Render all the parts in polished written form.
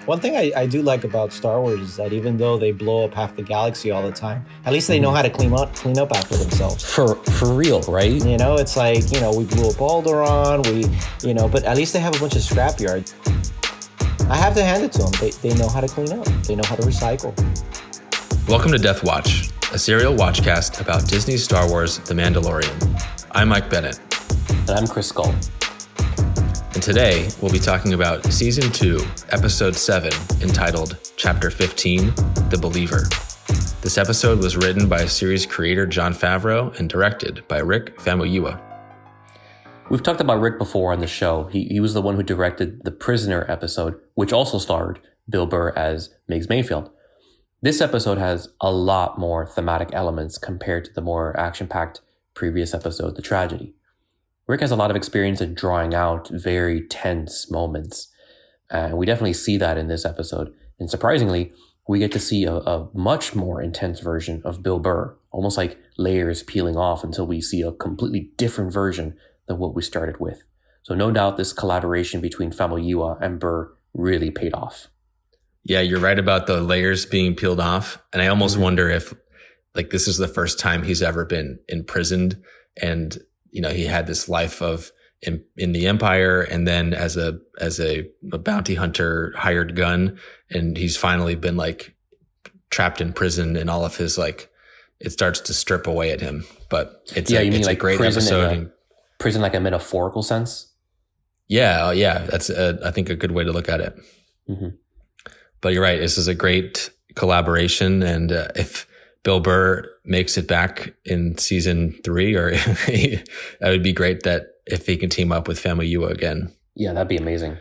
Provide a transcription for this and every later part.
One thing I do like about Star Wars is that even though they blow up half the galaxy all the time, at least they know how to clean up after themselves. For real, right? You know, it's like, you know, we blew up Alderaan, but at least they have a bunch of scrapyard. I have to hand it to them. They know how to clean up. They know how to recycle. Welcome to Death Watch, a serial watchcast about Disney's Star Wars The Mandalorian. I'm Mike Bennett. And I'm Chris Skull. And today, we'll be talking about Season 2, Episode 7, entitled Chapter 15, The Believer. This episode was written by series creator Jon Favreau and directed by Rick Famuyiwa. We've talked about Rick before on the show. He was the one who directed the Prisoner episode, which also starred Bill Burr as Migs Mayfield. This episode has a lot more thematic elements compared to the more action-packed previous episode, The Tragedy. Rick has a lot of experience in drawing out very tense moments. And we definitely see that in this episode. And surprisingly, we get to see a much more intense version of Bill Burr, almost like layers peeling off until we see a completely different version than what we started with. So no doubt this collaboration between Famuyiwa and Burr really paid off. Yeah, you're right about the layers being peeled off. And I almost wonder if this is the first time he's ever been imprisoned, and you know, he had this life of in the Empire, and then as a bounty hunter, hired gun, and he's finally been trapped in prison, and all of his it starts to strip away at him. But it's it's a great episode. Prison like a metaphorical sense. Yeah, that's I think a good way to look at it. Mm-hmm. But you're right. This is a great collaboration, and if Bill Burr makes it back in season 3, or that would be great. That if he can team up with Famuyiwa again. Yeah, that'd be amazing.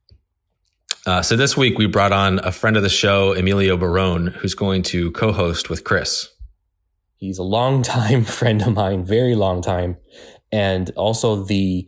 So this week we brought on a friend of the show, Emilio Barone, who's going to co-host with Chris. He's a longtime friend of mine, very long time, and also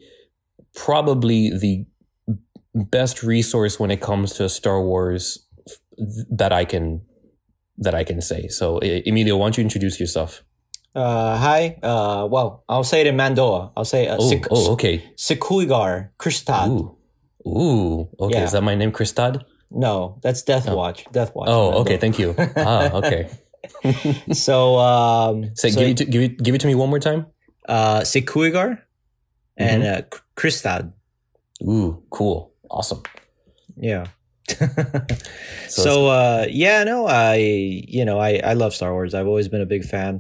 probably the best resource when it comes to Star Wars that I can say. So, Emilio, why don't you introduce yourself? Hi. Well, I'll say it in Mandoa. I'll say okay. Sekuigar Kristad. Ooh. Okay. Yeah. Is that my name, Kristad? No, that's Death Watch. Death Watch. Oh, Mandoa. Okay. Thank you. Okay. Give it to me one more time. Sekuigar and Kristad. Ooh, cool. Awesome. Yeah. I love Star Wars. I've always been a big fan.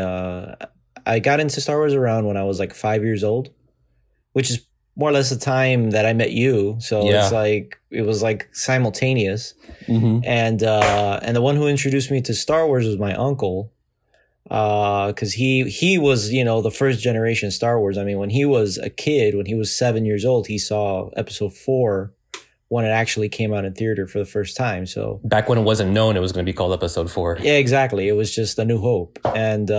I got into Star Wars around when I was 5 years old, which is more or less the time that I met you. So it was simultaneous. Mm-hmm. And the one who introduced me to Star Wars was my uncle. Cause he was, the first generation Star Wars. I mean, when he was a kid, when he was 7 years old, he saw episode 4 when it actually came out in theater for the first time. So back when it wasn't known it was going to be called episode 4. Yeah, exactly. It was just A New Hope. And,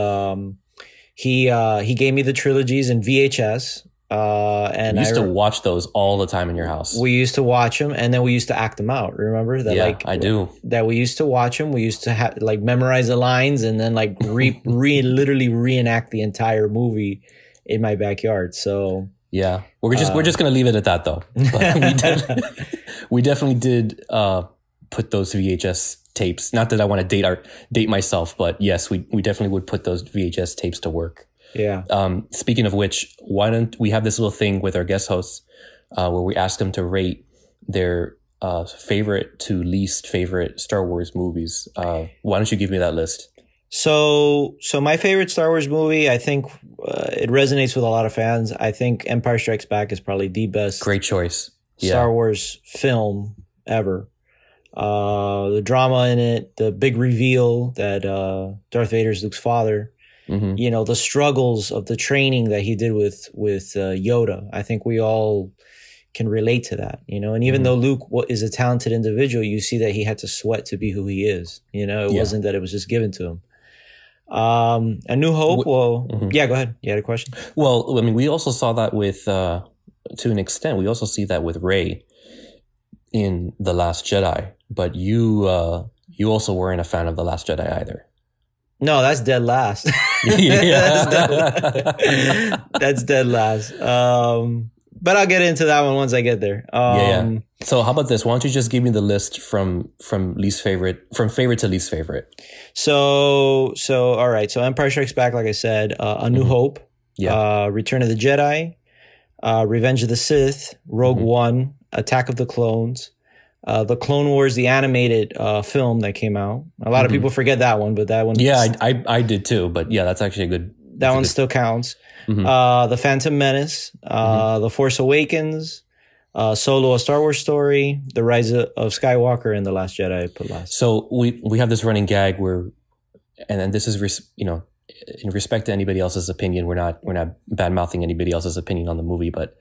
he gave me the trilogies in VHS. And I used to watch those all the time in your house. We used to watch them, and then we used to act them out. Remember that? Yeah, I do. That we used to watch them. We used to memorize the lines and then literally reenact the entire movie in my backyard. So yeah, we're just gonna leave it at that though. But we definitely did put those VHS tapes. Not that I want to date myself, but yes, we definitely would put those VHS tapes to work. Yeah. Speaking of which, why don't we have this little thing with our guest hosts where we ask them to rate their favorite to least favorite Star Wars movies. Why don't you give me that list? So my favorite Star Wars movie, I think it resonates with a lot of fans. I think Empire Strikes Back is probably the best. Great choice. Star Wars film ever. The drama in it, the big reveal that Darth Vader is Luke's father. Mm-hmm. The struggles of the training that he did with Yoda. I think we all can relate to that, and even though Luke is a talented individual, you see that he had to sweat to be who he is. It wasn't that it was just given to him. A New Hope. Yeah, go ahead. You had a question? Well, I mean, we also saw that with, to an extent, we also see that with Rey in The Last Jedi, but you also weren't a fan of The Last Jedi either. No, that's dead last. That's dead last. But I'll get into that one once I get there. Yeah. So how about this? Why don't you just give me the list from favorite to least favorite? So all right. So Empire Strikes Back, like I said, A New Hope, Return of the Jedi, Revenge of the Sith, Rogue One, Attack of the Clones, the Clone Wars, the animated film that came out. A lot of people forget that one, but that one. Yeah, I did too. But yeah, that's actually a good. That one still counts. The Phantom Menace, The Force Awakens, Solo: A Star Wars Story, The Rise of Skywalker, and The Last Jedi I put last. So we have this running gag where, and then this is in respect to anybody else's opinion, we're not bad mouthing anybody else's opinion on the movie, but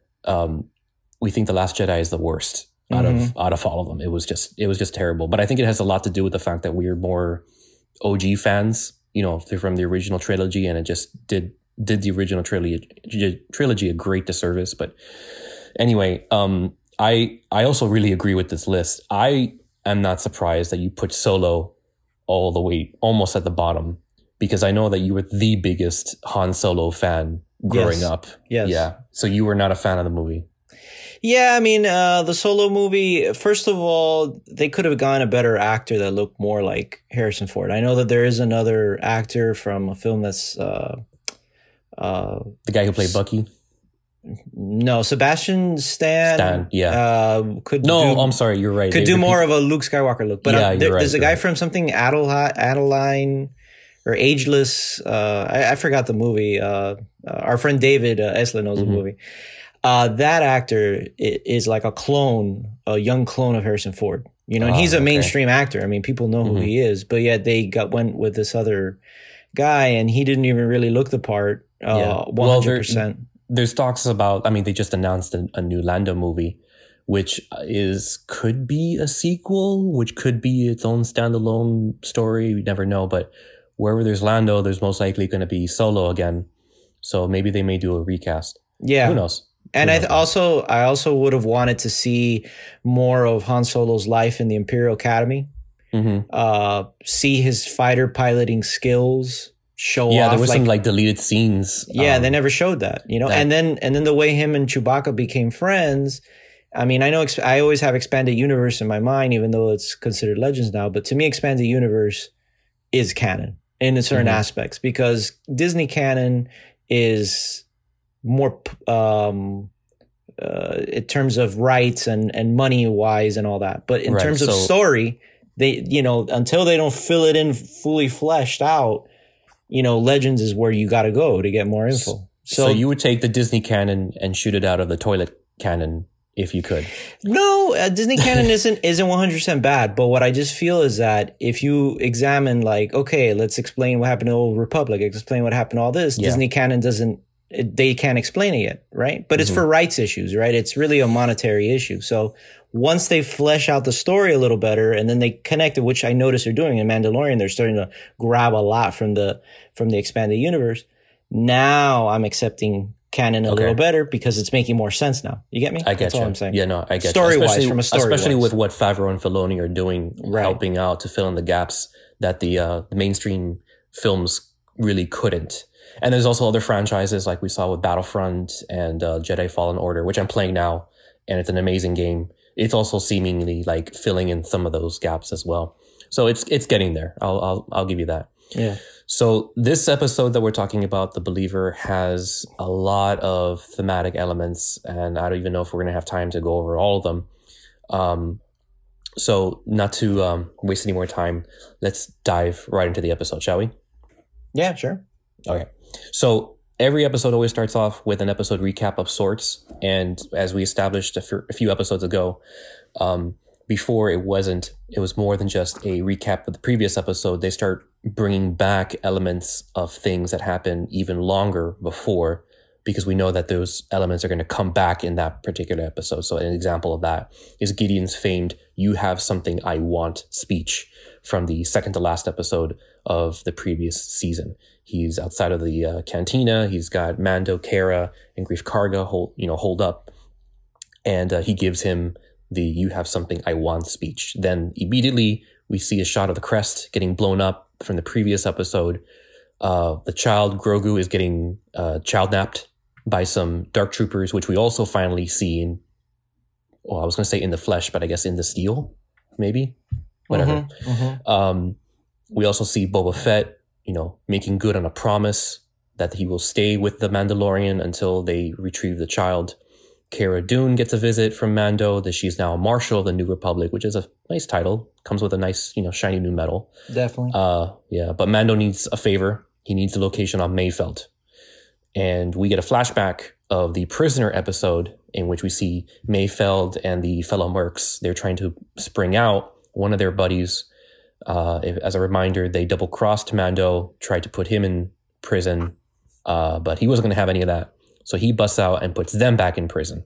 we think The Last Jedi is the worst out of all of them. It was just terrible. But I think it has a lot to do with the fact that we're more OG fans, from the original trilogy, and it just did the original trilogy a great disservice. But anyway, I also really agree with this list. I am not surprised that you put Solo all the way almost at the bottom, because I know that you were the biggest Han Solo fan growing up. Yes. Yeah. So you were not a fan of the movie. Yeah, I mean, the Solo movie, first of all, they could have gotten a better actor that looked more like Harrison Ford. I know that there is another actor from a film that's... the guy who played Bucky? No, Sebastian Stan. Yeah. I'm sorry, you're right. Could do more of a Luke Skywalker look. But there's a guy from something Adeline or Ageless. I forgot the movie. Our friend David Esla knows the movie. That actor is like a young clone of Harrison Ford, and he's a mainstream actor. I mean, people know who he is, but yet they went with this other guy and he didn't even really look the part 100%. There's talks about, they just announced a new Lando movie, which could be a sequel, which could be its own standalone story. We never know, but wherever there's Lando, there's most likely going to be Solo again. So maybe they may do a recast. Yeah. Who knows? And I also would have wanted to see more of Han Solo's life in the Imperial Academy. See his fighter piloting skills show off. Yeah, there were some deleted scenes. Yeah, they never showed that, and then the way him and Chewbacca became friends. I mean, I know I always have Expanded Universe in my mind, even though it's considered Legends now. But to me, Expanded Universe is canon in certain aspects, because Disney canon is more in terms of rights and money wise and all that. But in terms of story, they, until they don't fill it in fully fleshed out, Legends is where you got to go to get more info. So you would take the Disney canon and shoot it out of the toilet canon if you could. No, Disney canon isn't 100% bad. But what I just feel is that if you examine okay, let's explain what happened to Old Republic, explain what happened to all this, Disney canon they can't explain it yet, right? But it's for rights issues, right? It's really a monetary issue. So once they flesh out the story a little better and then they connect it, which I notice they're doing in Mandalorian, they're starting to grab a lot from the Expanded Universe. Now I'm accepting canon a little better because it's making more sense now. You get me? I get That's you. all I'm saying. Yeah, no, I get Story-wise, from a story especially with what Favreau and Filoni are doing, Right. helping out to fill in the gaps that the mainstream films really couldn't. And there's also other franchises like we saw with Battlefront and Jedi Fallen Order, which I'm playing now, and it's an amazing game. It's also seemingly filling in some of those gaps as well. So it's getting there. I'll give you that. Yeah. So this episode that we're talking about, The Believer, has a lot of thematic elements, and I don't even know if we're going to have time to go over all of them. So not to waste any more time, let's dive right into the episode, shall we? Yeah, sure. Okay. So every episode always starts off with an episode recap of sorts. And as we established a few episodes ago, before it was more than just a recap of the previous episode. They start bringing back elements of things that happened even longer before, because we know that those elements are going to come back in that particular episode. So an example of that is Gideon's famed "You have something I want" speech from the second to last episode of the previous season. He's outside of the cantina. He's got Mando, Cara, and Greef Karga hold up. And he gives him the "You have something I want" speech. Then immediately we see a shot of the crest getting blown up from the previous episode. The child, Grogu, is getting child napped by some dark troopers, which we also finally see in, well, I was going to say in the flesh, but I guess in the steel, maybe, whatever. We also see Boba Fett, making good on a promise that he will stay with the Mandalorian until they retrieve the child. Cara Dune gets a visit from Mando, that she's now a Marshal of the New Republic, which is a nice title. Comes with a nice, shiny new medal. Definitely. Yeah, but Mando needs a favor. He needs the location on Mayfeld. And we get a flashback of the Prisoner episode in which we see Mayfeld and the fellow mercs. They're trying to spring out. One of their buddies, as a reminder, they double-crossed Mando, tried to put him in prison, but he wasn't going to have any of that. So he busts out and puts them back in prison.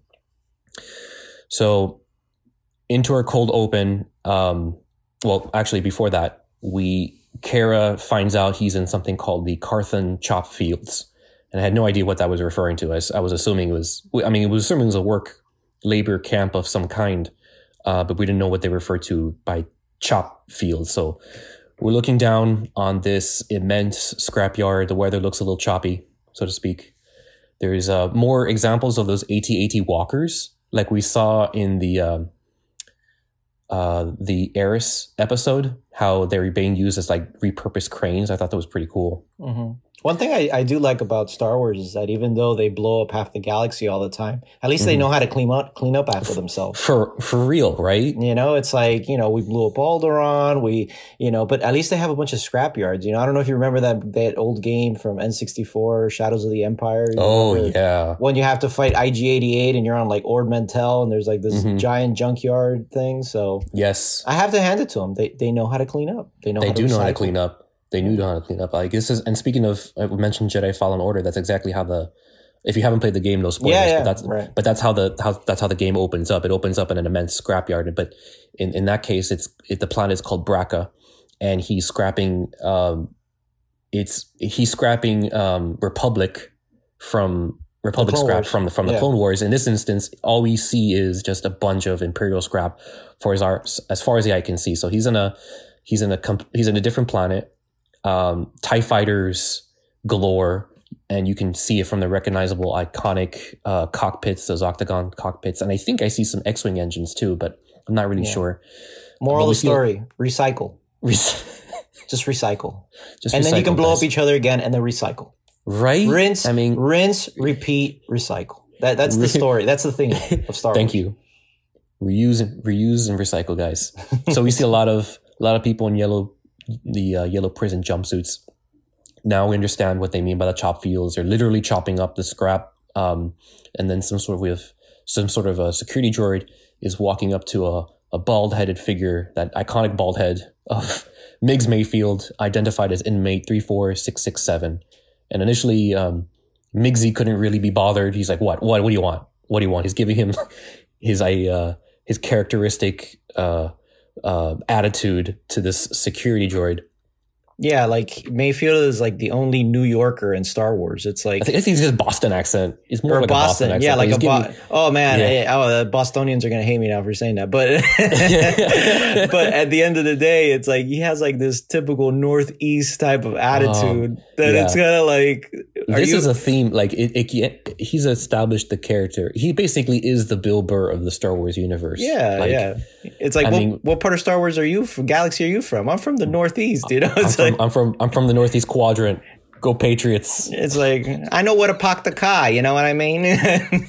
So into our cold open, well, actually before that, Cara finds out he's in something called the Carthan Chop Fields. And I had no idea what that was referring to. I was assuming it was a work labor camp of some kind, but we didn't know what they referred to by chop fields. So we're looking down on this immense scrapyard. The weather looks a little choppy, so to speak. There's more examples of those AT-AT walkers, like we saw in the Eris episode, how they're being used as like repurposed cranes. I thought that was pretty cool. Mm-hmm. One thing I do like about Star Wars is that even though they blow up half the galaxy all the time, at least they know how to clean up after themselves. For real, right? It's like, we blew up Alderaan, but at least they have a bunch of scrapyards. I don't know if you remember that old game from N64, Shadows of the Empire. Yeah. When you have to fight IG-88 and you're on like Ord Mantell and there's like this giant junkyard thing. So yes, I have to hand it to them. They know how to clean up. They know how to clean up. They knew how to clean up. Like and speaking of, we mentioned Jedi Fallen Order. That's exactly how if you haven't played the game, no spoilers. Yeah, but that's how the game opens up. It opens up in an immense scrapyard. But in that case, the planet is called Braca, and he's scrapping. He's scrapping Republic scrap from the Clone Wars. In this instance, all we see is just a bunch of Imperial scrap as far as the eye can see. So he's in a different planet. TIE fighters galore, and you can see it from the recognizable iconic cockpits, those octagon cockpits, and I think I see some X-Wing engines too, but I'm not really sure. Moral of the story, recycle. Just recycle. And then you can blow up each other again and then recycle. Right? Rinse, repeat, recycle. That's the story. That's the thing of Star Wars. Thank you. Reuse and recycle, guys. So we see a lot of people in yellow prison jumpsuits. Now we understand what they mean by the chop fields. They're literally chopping up the scrap, and then some sort of a security droid is walking up to a bald-headed figure, that iconic bald head of Migs Mayfield, identified as inmate 34667. And initially, Migsy couldn't really be bothered. He's like, "What do you want? What do you want?" He's giving him his characteristic attitude to this security droid. Yeah, like Mayfield is like the only New Yorker in Star Wars. It's like I think it's his Boston accent. It's more like Boston. A Boston accent. Yeah, like the Bostonians are gonna hate me now for saying that. But but at the end of the day, it's like he has like this typical Northeast type of attitude it's kind of like this is a theme. Like he's established the character. He basically is the Bill Burr of the Star Wars universe. Yeah. It's like what part of Star Wars galaxy are you from? I'm from the Northeast. It's I'm from the Northeast quadrant. Go Patriots. It's like, I know where to park the car. You know what I mean? I'm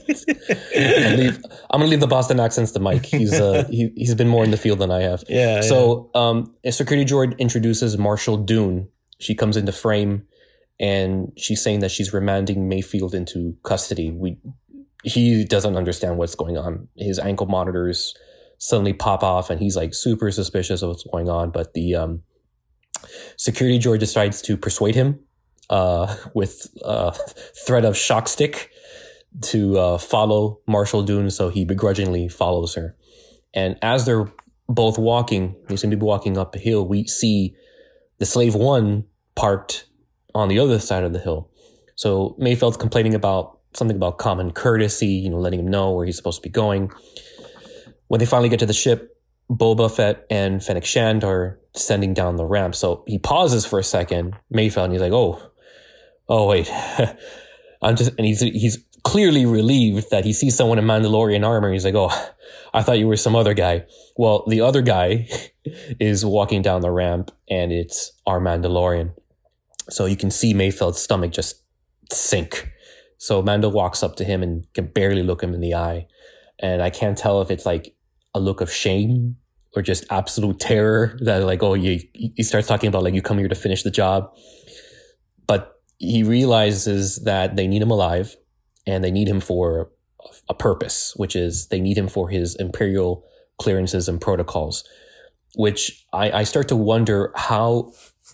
going to leave the Boston accents to Mike. He's been more in the field than I have. Yeah. So a security droid introduces Marshal Dune. She comes into frame, and she's saying that she's remanding Mayfield into custody. He doesn't understand what's going on. His ankle monitors suddenly pop off, and he's like super suspicious of what's going on. But the security droid decides to persuade him with threat of shock stick to follow Marshal Dune, so he begrudgingly follows her. And as they're both walking, they seem to be walking up a hill, we see the Slave One parked on the other side of the hill. So Mayfeld's complaining about something about common courtesy, letting him know where he's supposed to be going. When they finally get to the ship, Boba Fett and Fennec Shand are descending down the ramp. So he pauses for a second, Mayfeld, and he's like, oh, wait. And he's clearly relieved that he sees someone in Mandalorian armor. He's like, oh, I thought you were some other guy. Well, the other guy is walking down the ramp, and it's our Mandalorian. So you can see Mayfeld's stomach just sink. So Mando walks up to him and can barely look him in the eye. And I can't tell if it's like a look of shame or just absolute terror that like, oh, he starts talking about like, you come here to finish the job. But he realizes that they need him alive, and they need him for a purpose, which is they need him for his Imperial clearances and protocols, which I start to wonder how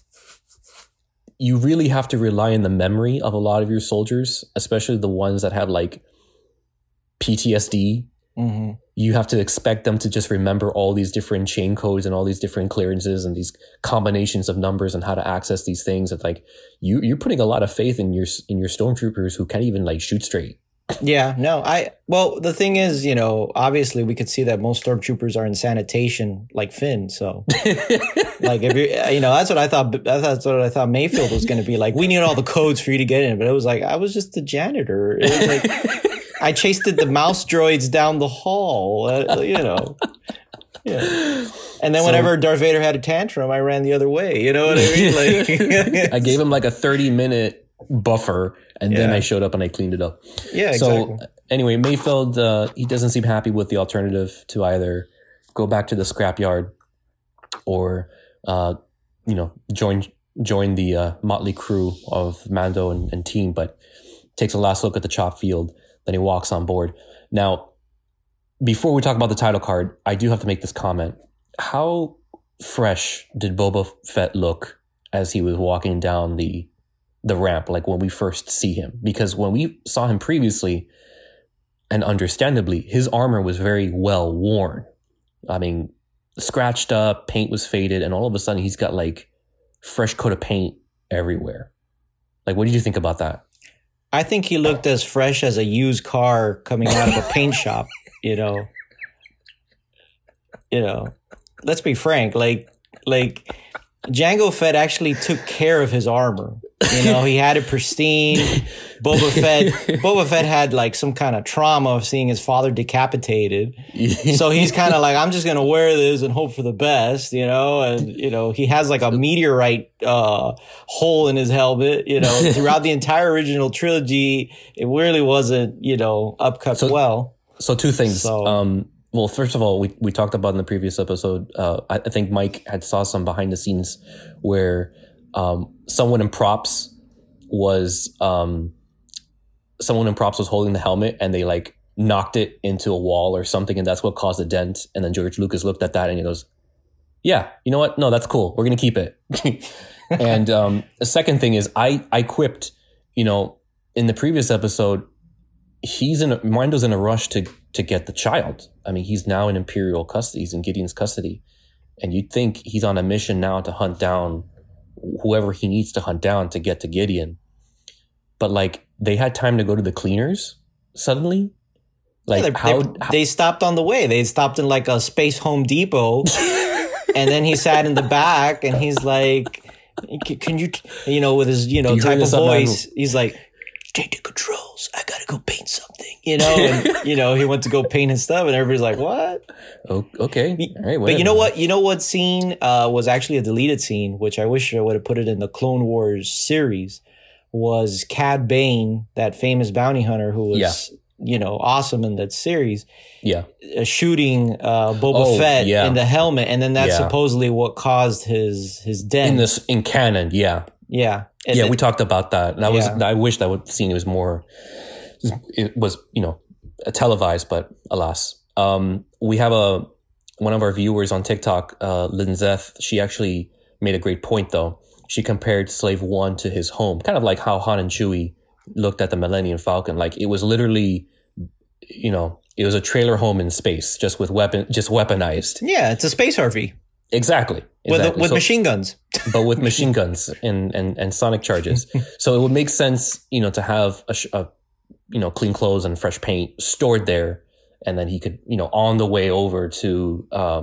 you really have to rely on the memory of a lot of your soldiers, especially the ones that have like PTSD. Mm-hmm. You have to expect them to just remember all these different chain codes and all these different clearances and these combinations of numbers and how to access these things. It's like you're putting a lot of faith in your stormtroopers who can't even like shoot straight. Yeah, no, well, the thing is, you know, obviously we could see that most stormtroopers are in sanitation like Finn. So like, if you know, that's what I thought. That's what I thought Mayfield was going to be like. We need all the codes for you to get in. But it was like, I was just the janitor. It was like, I chased the mouse droids down the hall, you know. Yeah. And then whenever Darth Vader had a tantrum, I ran the other way. You know what I mean? Like, I gave him like a 30-minute buffer, and then I showed up and I cleaned it up. Yeah, exactly. So anyway, Mayfeld, he doesn't seem happy with the alternative to either go back to the scrapyard or, you know, join the motley crew of Mando and team, but takes a last look at the chop field. Then he walks on board. Now, before we talk about the title card, I do have to make this comment. How fresh did Boba Fett look as he was walking down the ramp, like when we first see him? Because when we saw him previously, and understandably, his armor was very well worn. I mean, scratched up, paint was faded, and all of a sudden he's got like fresh coat of paint everywhere. Like, what did you think about that? I think he looked as fresh as a used car coming out of a paint shop, you know. You know, let's be frank, like Jango Fett actually took care of his armor. You know, he had it pristine. Boba Fett had like some kind of trauma of seeing his father decapitated. So he's kind of like, I'm just going to wear this and hope for the best, you know? And, you know, he has like a meteorite hole in his helmet, you know. Throughout the entire original trilogy, it really wasn't, you know, upcut well. So two things. Well, first of all, we talked about in the previous episode, I think Mike had saw some behind the scenes where someone in props was holding the helmet and they like knocked it into a wall or something, and that's what caused the dent. And then George Lucas looked at that and he goes, yeah, you know what? No, that's cool. We're going to keep it. And the second thing is I quipped, you know, in the previous episode, Mando's in a rush to get the child. I mean, he's now in Imperial custody. He's in Gideon's custody. And you'd think he's on a mission now to hunt down whoever he needs to hunt down to get to Gideon. But like, they had time to go to the cleaners suddenly. Like, they stopped on the way. They stopped in like a space Home Depot. And then he sat in the back and he's like, can you, you know, with his, you know, type of voice, he's like, take the controls. I gotta go paint something, you know. And you know, he went to go paint his stuff, and everybody's like, "What?" Oh, okay, all right. But you know what? You know what scene was actually a deleted scene, which I wish I would have put it in the Clone Wars series. Was Cad Bane, that famous bounty hunter who was, you know, awesome in that series? Yeah, shooting Boba Fett in the helmet, and then that's supposedly what caused his death in canon. Yeah. And we talked about that. And I wish that scene was more, it was, you know, televised, but alas. We have one of our viewers on TikTok, Linzeth, she actually made a great point though. She compared Slave One to his home, kind of like how Han and Chewie looked at the Millennium Falcon. Like, it was literally, you know, it was a trailer home in space, just weaponized. Yeah, it's a space RV. Exactly. With machine guns. But with machine guns and sonic charges. So it would make sense, you know, to have a you know, clean clothes and fresh paint stored there. And then he could, you know, on the way over to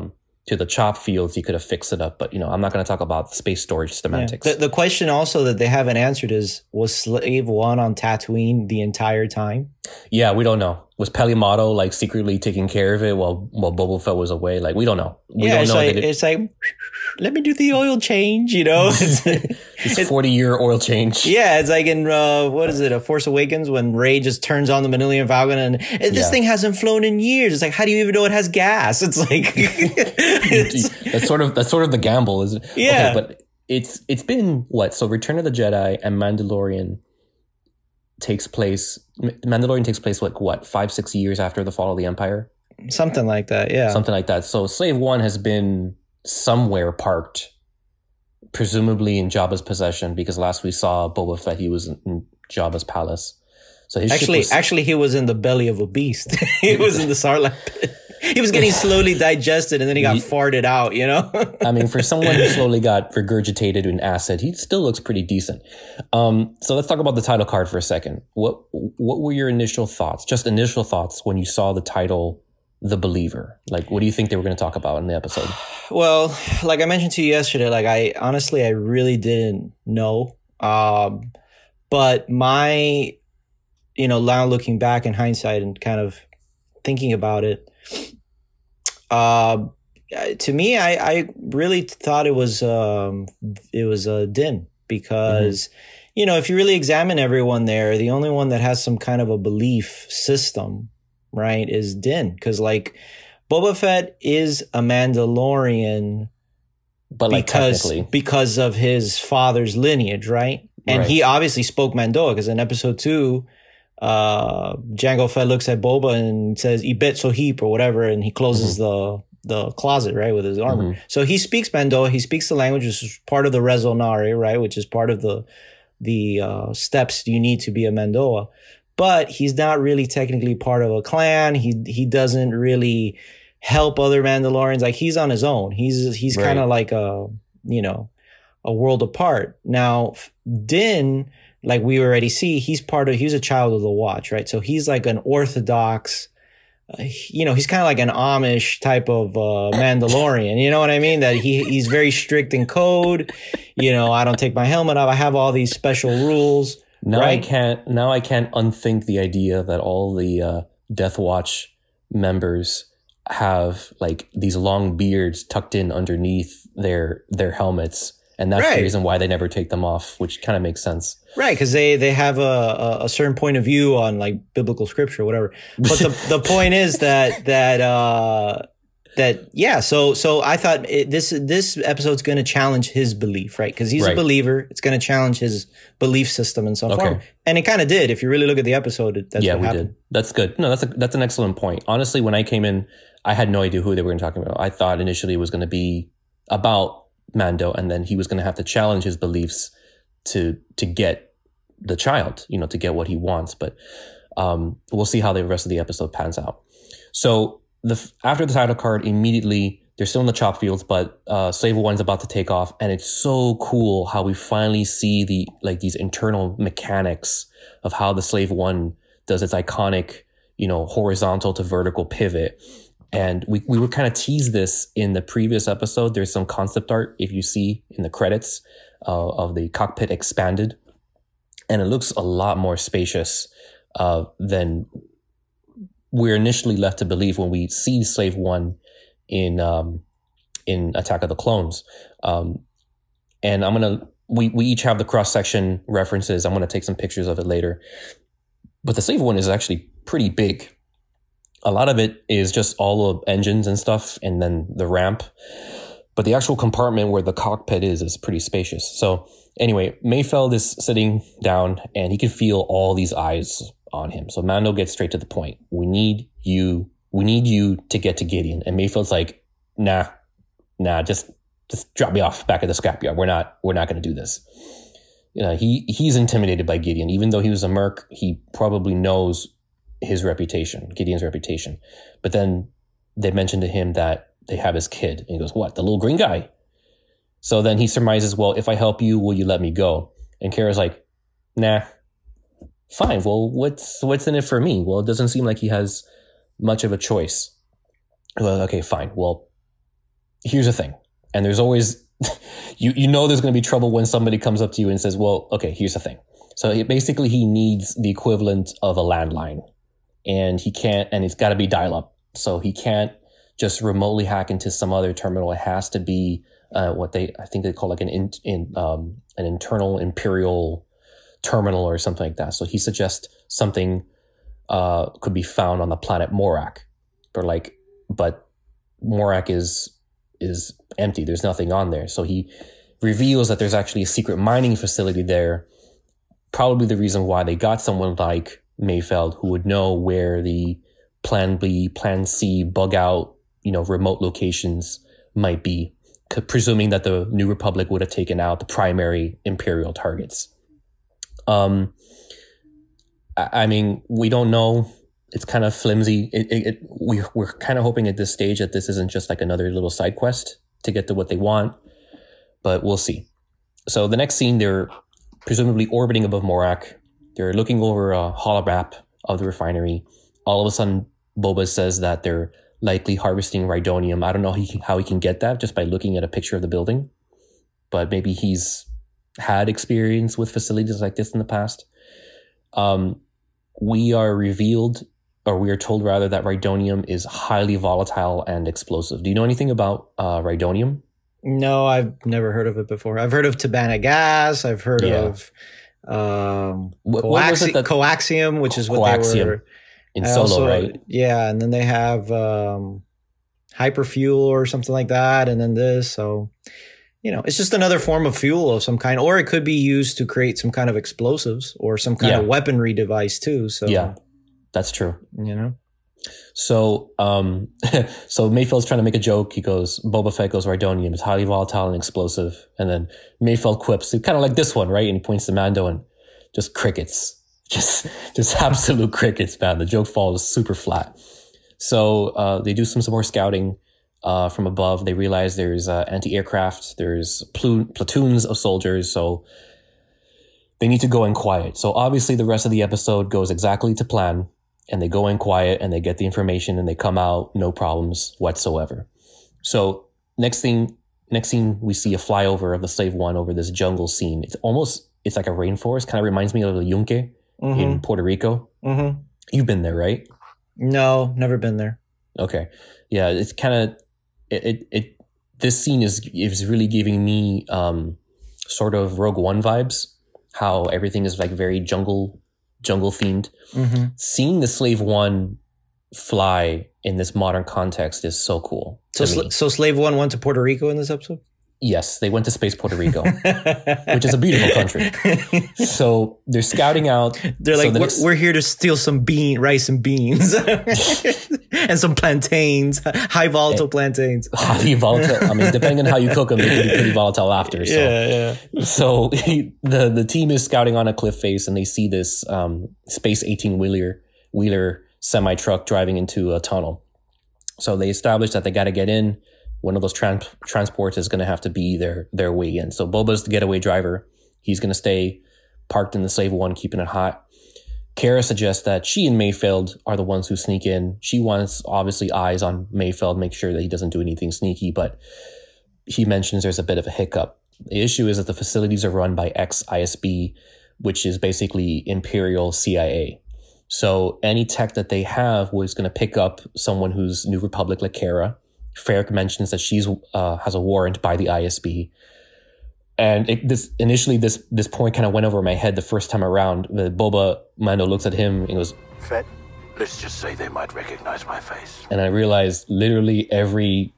to the chop fields, he could have fixed it up. But, I'm not going to talk about space storage semantics. Yeah. The question also that they haven't answered is, was Slave One on Tatooine the entire time? Yeah, we don't know. Was Pelimato like secretly taking care of it while Boba Fett was away? Like, we don't know. It's like, let me do the oil change, It's 40-year oil change. Yeah, it's like in, what is it, A Force Awakens, when Rey just turns on the Millennium Falcon and this thing hasn't flown in years. It's like, how do you even know it has gas? It's like... that's sort of the gamble, isn't it? Yeah. Okay, but it's been what? So Return of the Jedi and Mandalorian takes place what, 5-6 years after the fall of the Empire? Something like that, yeah. Something like that. So Slave One has been somewhere parked, presumably in Jabba's possession, because last we saw Boba Fett, he was in Jabba's palace. So his actually, he was in the belly of a beast. He was in the Sarlacc pit. He was getting slowly digested, and then he got farted out, I mean, for someone who slowly got regurgitated in acid, he still looks pretty decent. So let's talk about the title card for a second. What were your initial thoughts? Just initial thoughts when you saw the title, The Believer? Like, what do you think they were going to talk about in the episode? Well, like I mentioned to you yesterday, like I really didn't know. But my, now looking back in hindsight and kind of thinking about it, to me, I really thought it was Din, because, if you really examine everyone there, the only one that has some kind of a belief system, right, is Din. Because like Boba Fett is a Mandalorian, but because of his father's lineage, right? And he obviously spoke Mando'a, because in episode 2, Jango Fett looks at Boba and says "Ibet Sohip" or whatever, and he closes the closet, right, with his armor. So he speaks Mando'a. He speaks the language, which is part of the Rezo Nare, right, which is part of the steps you need to be a Mando'a. But he's not really technically part of a clan. He doesn't really help other Mandalorians. Like, he's on his own. He's kind of like a world apart. Now, Din, like we already see, he's a child of the Watch, right? So he's like an orthodox, he's kind of like an Amish type of Mandalorian. You know what I mean? That he's very strict in code. I don't take my helmet off. I have all these special rules. Now right? I can't unthink the idea that all the Death Watch members have like these long beards tucked in underneath their helmets. And that's the reason why they never take them off, which kind of makes sense. Right, because they have a certain point of view on like biblical scripture or whatever. But the point is that So I thought this episode's going to challenge his belief, right? Because he's a believer. It's going to challenge his belief system in some form, and it kind of did. If you really look at the episode, that's what happened. Did. That's good. No, that's an excellent point. Honestly, when I came in, I had no idea who they were going to talk about. I thought initially it was going to be about Mando, and then he was going to have to challenge his beliefs to get the child, to get what he wants. But we'll see how the rest of the episode pans out. So after the title card, immediately they're still in the chop fields, but Slave One's about to take off, and it's so cool how we finally see these internal mechanics of how the Slave One does its iconic, horizontal to vertical pivot. And we were kind of teased this in the previous episode. There's some concept art, if you see in the credits, of the cockpit expanded. And it looks a lot more spacious than we're initially left to believe when we see Slave One in Attack of the Clones. And we each have the cross-section references. I'm going to take some pictures of it later. But the Slave One is actually pretty big. A lot of it is just all the engines and stuff, and then the ramp. But the actual compartment where the cockpit is pretty spacious. So anyway, Mayfeld is sitting down, and he can feel all these eyes on him. So Mando gets straight to the point. We need you to get to Gideon. And Mayfeld's like, nah, just drop me off back at the scrapyard. We're not going to do this. He's intimidated by Gideon. Even though he was a merc, he probably knows Gideon's reputation. But then they mentioned to him that they have his kid. And he goes, what? The little green guy? So then he surmises, well, if I help you, will you let me go? And Kara's like, nah, fine. Well, what's in it for me? Well, it doesn't seem like he has much of a choice. Well, okay, fine. Well, here's the thing. And there's always, you know there's going to be trouble when somebody comes up to you and says, well, okay, here's the thing. So he needs the equivalent of a landline. And it's got to be dial-up. So he can't just remotely hack into some other terminal. It has to be I think they call like an internal Imperial terminal or something like that. So he suggests something could be found on the planet Morak. But Morak is empty. There's nothing on there. So he reveals that there's actually a secret mining facility there. Probably the reason why they got someone like Mayfeld who would know where the Plan B, Plan C, bug out, remote locations might be, presuming that the New Republic would have taken out the primary Imperial targets. I mean, we don't know. It's kind of flimsy. We're kind of hoping at this stage that this isn't just like another little side quest to get to what they want, but we'll see. So the next scene, they're presumably orbiting above Morak. They're looking over a holomap of the refinery. All of a sudden, Boba says that they're likely harvesting Rhydonium. I don't know how he can get that just by looking at a picture of the building, but maybe he's had experience with facilities like this in the past. We are told rather that Rhydonium is highly volatile and explosive. Do you know anything about Rhydonium? No, I've never heard of it before. I've heard of Tabana gas. I've heard of coaxium, which is what they were in Solo, right? Yeah, and then they have hyperfuel or something like that, and then this. So, it's just another form of fuel of some kind, or it could be used to create some kind of explosives or some kind of weaponry device too. So yeah, that's true. So, so Mayfeld's trying to make a joke. He goes, Boba Fett goes, Rhydonium is highly volatile and explosive. And then Mayfeld quips, kind of like this one, right? And he points to Mando and just crickets, just absolute crickets, man. The joke falls super flat. So, they do some more scouting, from above. They realize there's, anti-aircraft, there's platoons of soldiers. So they need to go in quiet. So obviously the rest of the episode goes exactly to plan. And they go in quiet and they get the information and they come out, no problems whatsoever. So next thing we see a flyover of the Slave One over this jungle scene. It's like a rainforest. Kind of reminds me of the Yunque in Puerto Rico. Mm-hmm. You've been there, right? No, never been there. Okay. Yeah. It's kind of, this scene is really giving me, sort of Rogue One vibes, how everything is like very jungle themed. Mm-hmm. Seeing the Slave One fly in this modern context is so cool. So Slave One went to Puerto Rico in this episode? Yes, they went to space Puerto Rico, which is a beautiful country. So they're scouting out. They're like, we're here to steal some rice and beans and some plantains, high volatile plantains. Highly volatile. I mean, depending on how you cook them, they can be pretty volatile after. So, yeah. So the team is scouting on a cliff face and they see this space 18-wheeler semi-truck driving into a tunnel. So they establish that they got to get in. One of those transports is going to have to be their way in. So Boba's the getaway driver. He's going to stay parked in the Slave One, keeping it hot. Kara suggests that she and Mayfeld are the ones who sneak in. She wants, obviously, eyes on Mayfeld, make sure that he doesn't do anything sneaky, but he mentions there's a bit of a hiccup. The issue is that the facilities are run by ex-ISB, which is basically Imperial CIA. So any tech that they have was going to pick up someone who's New Republic like Kara. Ferrick mentions that she's has a warrant by the ISB. And this point kind of went over my head the first time around. Mando looks at him and goes, Fett, let's just say they might recognize my face. And I realized literally every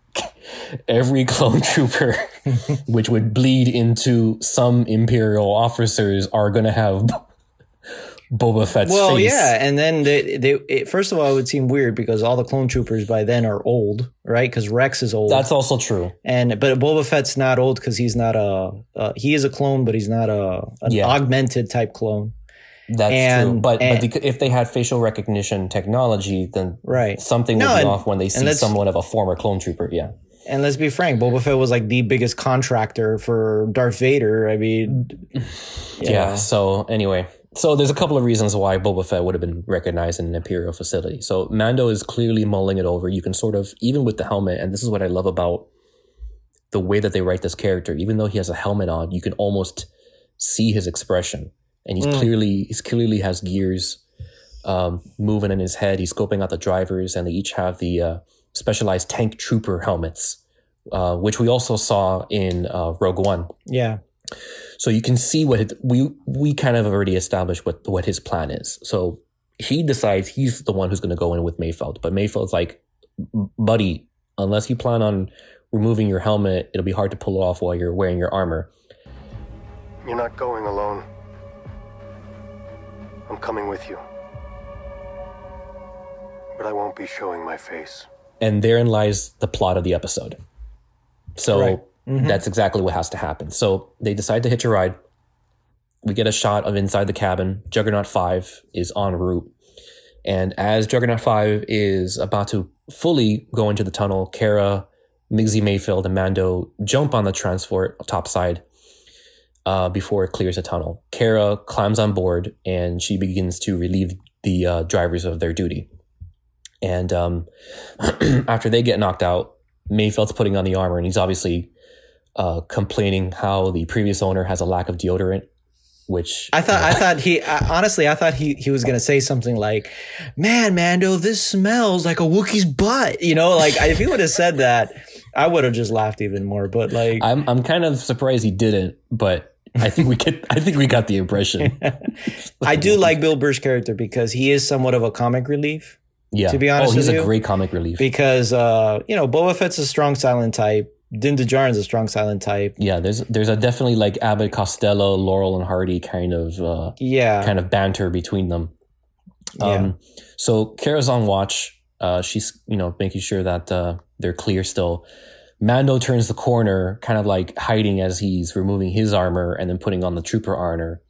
clone trooper, which would bleed into some Imperial officers, are going to have Boba Fett's face. Well, yeah, and then first of all, it would seem weird because all the clone troopers by then are old, right? Because Rex is old. That's also true. But Boba Fett's not old because he's not he is a clone, but he's not an augmented type clone. That's true. But if they had facial recognition technology, then something would be off when they see someone of a former clone trooper. Yeah. And let's be frank, Boba Fett was like the biggest contractor for Darth Vader. I mean, yeah. So anyway. So there's a couple of reasons why Boba Fett would have been recognized in an Imperial facility. So Mando is clearly mulling it over. You can sort of, even with the helmet, and this is what I love about the way that they write this character, even though he has a helmet on, you can almost see his expression, and he's clearly has gears moving in his head. He's scoping out the drivers, and they each have the specialized tank trooper helmets, which we also saw in Rogue One. Yeah. So you can see what we kind of already established what his plan is. So he decides he's the one who's going to go in with Mayfeld, but Mayfeld's like, buddy, unless you plan on removing your helmet, it'll be hard to pull it off while you're wearing your armor. You're not going alone. I'm coming with you. But I won't be showing my face. And therein lies the plot of the episode. So that's exactly what has to happen. So they decide to hitch a ride. We get a shot of inside the cabin. Juggernaut 5 is en route. And as Juggernaut 5 is about to fully go into the tunnel, Kara, Migsy Mayfield, and Mando jump on the transport topside before it clears the tunnel. Kara climbs on board and she begins to relieve the drivers of their duty. And after they get knocked out, Mayfeld's putting on the armor, and he's obviously complaining how the previous owner has a lack of deodorant. Which I thought he was gonna say something like, "Man, Mando, this smells like a Wookiee's butt." You know, like if he would have said that, I would have just laughed even more. But like, I'm kind of surprised he didn't. But I think we got the impression. I do like Bill Burr's character because he is somewhat of a comic relief. Yeah. To be honest, he's a great comic relief because Boba Fett's a strong silent type. Din Djarin's a strong silent type. Yeah, there's a definitely like Abbott Costello, Laurel and Hardy kind of banter between them. So Kara's on watch. She's making sure that they're clear still. Mando turns the corner, kind of like hiding as he's removing his armor and then putting on the trooper armor.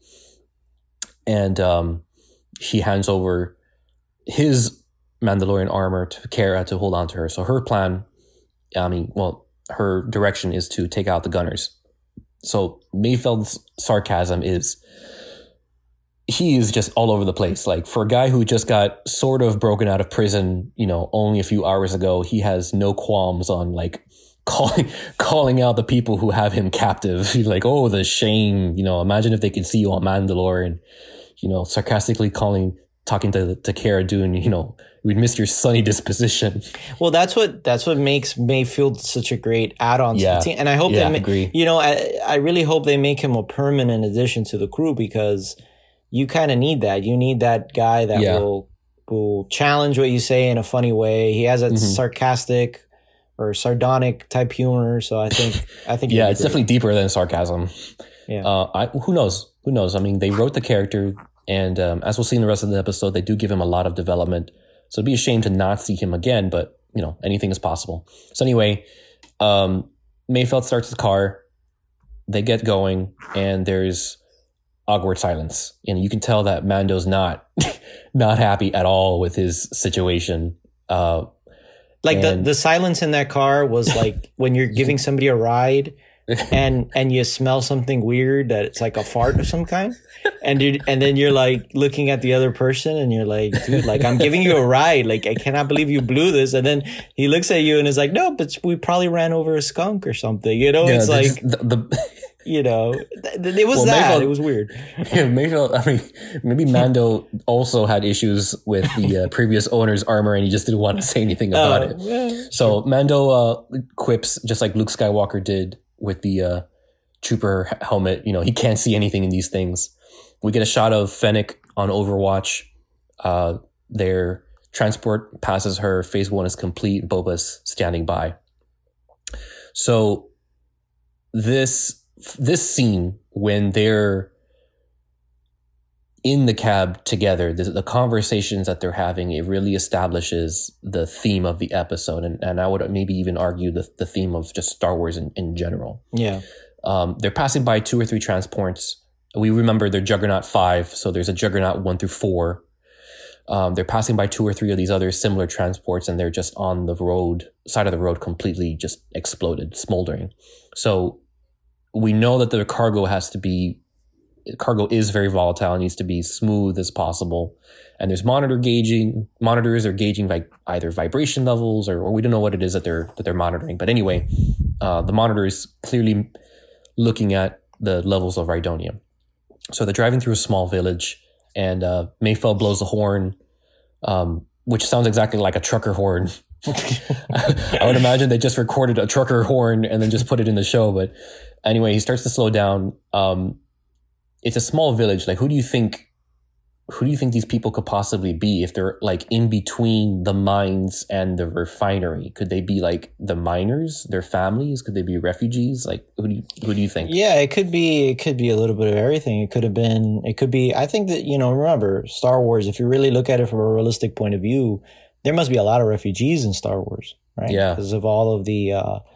And he hands over his Mandalorian armor to Kara to hold on to her. So her plan, her direction is to take out the gunners. So Mayfeld's sarcasm is, he is just all over the place. Like for a guy who just got sort of broken out of prison, only a few hours ago, he has no qualms on like calling out the people who have him captive. He's like, oh, the shame, imagine if they could see you on Mandalore, and, sarcastically talking to Cara Dune, we'd miss your sunny disposition. Well, that's what makes Mayfield such a great add-on to the team. And I hope agree. I really hope they make him a permanent addition to the crew, because you kind of need that. You need that guy that will challenge what you say in a funny way. He has that sarcastic or sardonic type humor. So I think it's definitely deeper than sarcasm. Yeah. Who knows? I mean, they wrote the character, and as we'll see in the rest of the episode, they do give him a lot of development. So it'd be a shame to not see him again, but anything is possible. So anyway, Mayfeld starts the car. They get going, and there's awkward silence. And you can tell that Mando's not happy at all with his situation. The silence in that car was like when you're giving somebody a ride and you smell something weird that it's like a fart of some kind. And then you're like looking at the other person and you're like, dude, like I'm giving you a ride. Like, I cannot believe you blew this. And then he looks at you and is like, no, but we probably ran over a skunk or something. It's like, it was Mayfeld, it was weird. Yeah, maybe Mando also had issues with the previous owner's armor and he just didn't want to say anything about it. Yeah, so Mando quips, just like Luke Skywalker did with the trooper helmet. He can't see anything in these things. We get a shot of Fennec on Overwatch. Their transport passes her. Phase 1 is complete. Boba's standing by. So this scene, when they're in the cab together, the conversations that they're having, it really establishes the theme of the episode. And I would maybe even argue the theme of just Star Wars in general. Yeah. They're passing by 2 or 3 transports. We remember they're Juggernaut 5, so there's a Juggernaut 1 through 4. They're passing by 2 or 3 of these other similar transports, and they're just on the side of the road, completely just exploded, smoldering. So we know that the cargo is very volatile, and needs to be smooth as possible. And there's monitors are gauging like either vibration levels or we don't know what it is that they're monitoring. But anyway, the monitor is clearly looking at the levels of rhydonium. So they're driving through a small village, and Mayfeld blows a horn, which sounds exactly like a trucker horn. I would imagine they just recorded a trucker horn and then just put it in the show. But anyway, he starts to slow down. It's a small village. Like, who do you think these people could possibly be if they're like in between the mines and the refinery? Could they be like the miners, their families? Could they be refugees? Like, who do you think? Yeah, it could be a little bit of everything. I think that, remember, Star Wars, if you really look at it from a realistic point of view, there must be a lot of refugees in Star Wars, right? Yeah. Because of all of the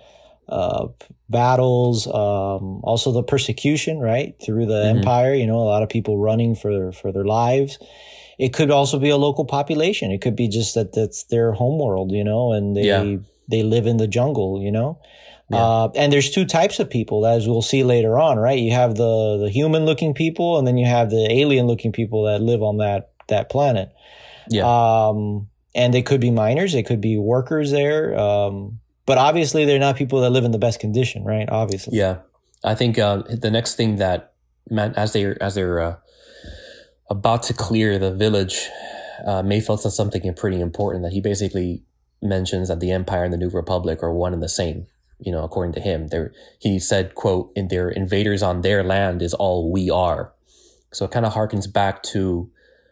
battles, also the persecution, right, through the Empire. A lot of people running for their lives. It could also be a local population. It could be just that's their homeworld, and they live in the jungle, Yeah. And there's two types of people, as we'll see later on, right? You have the human looking people, and then you have the alien looking people that live on that planet. Yeah. And they could be miners, they could be workers there. But obviously they're not people that live in the best condition, right? Obviously. Yeah. I think the next thing that as they're about to clear the village, Mayfeld says something pretty important, that he basically mentions that the Empire and the New Republic are one and the same. According to him, he said, quote, "In their invaders on their land is all we are." So it kind of harkens back to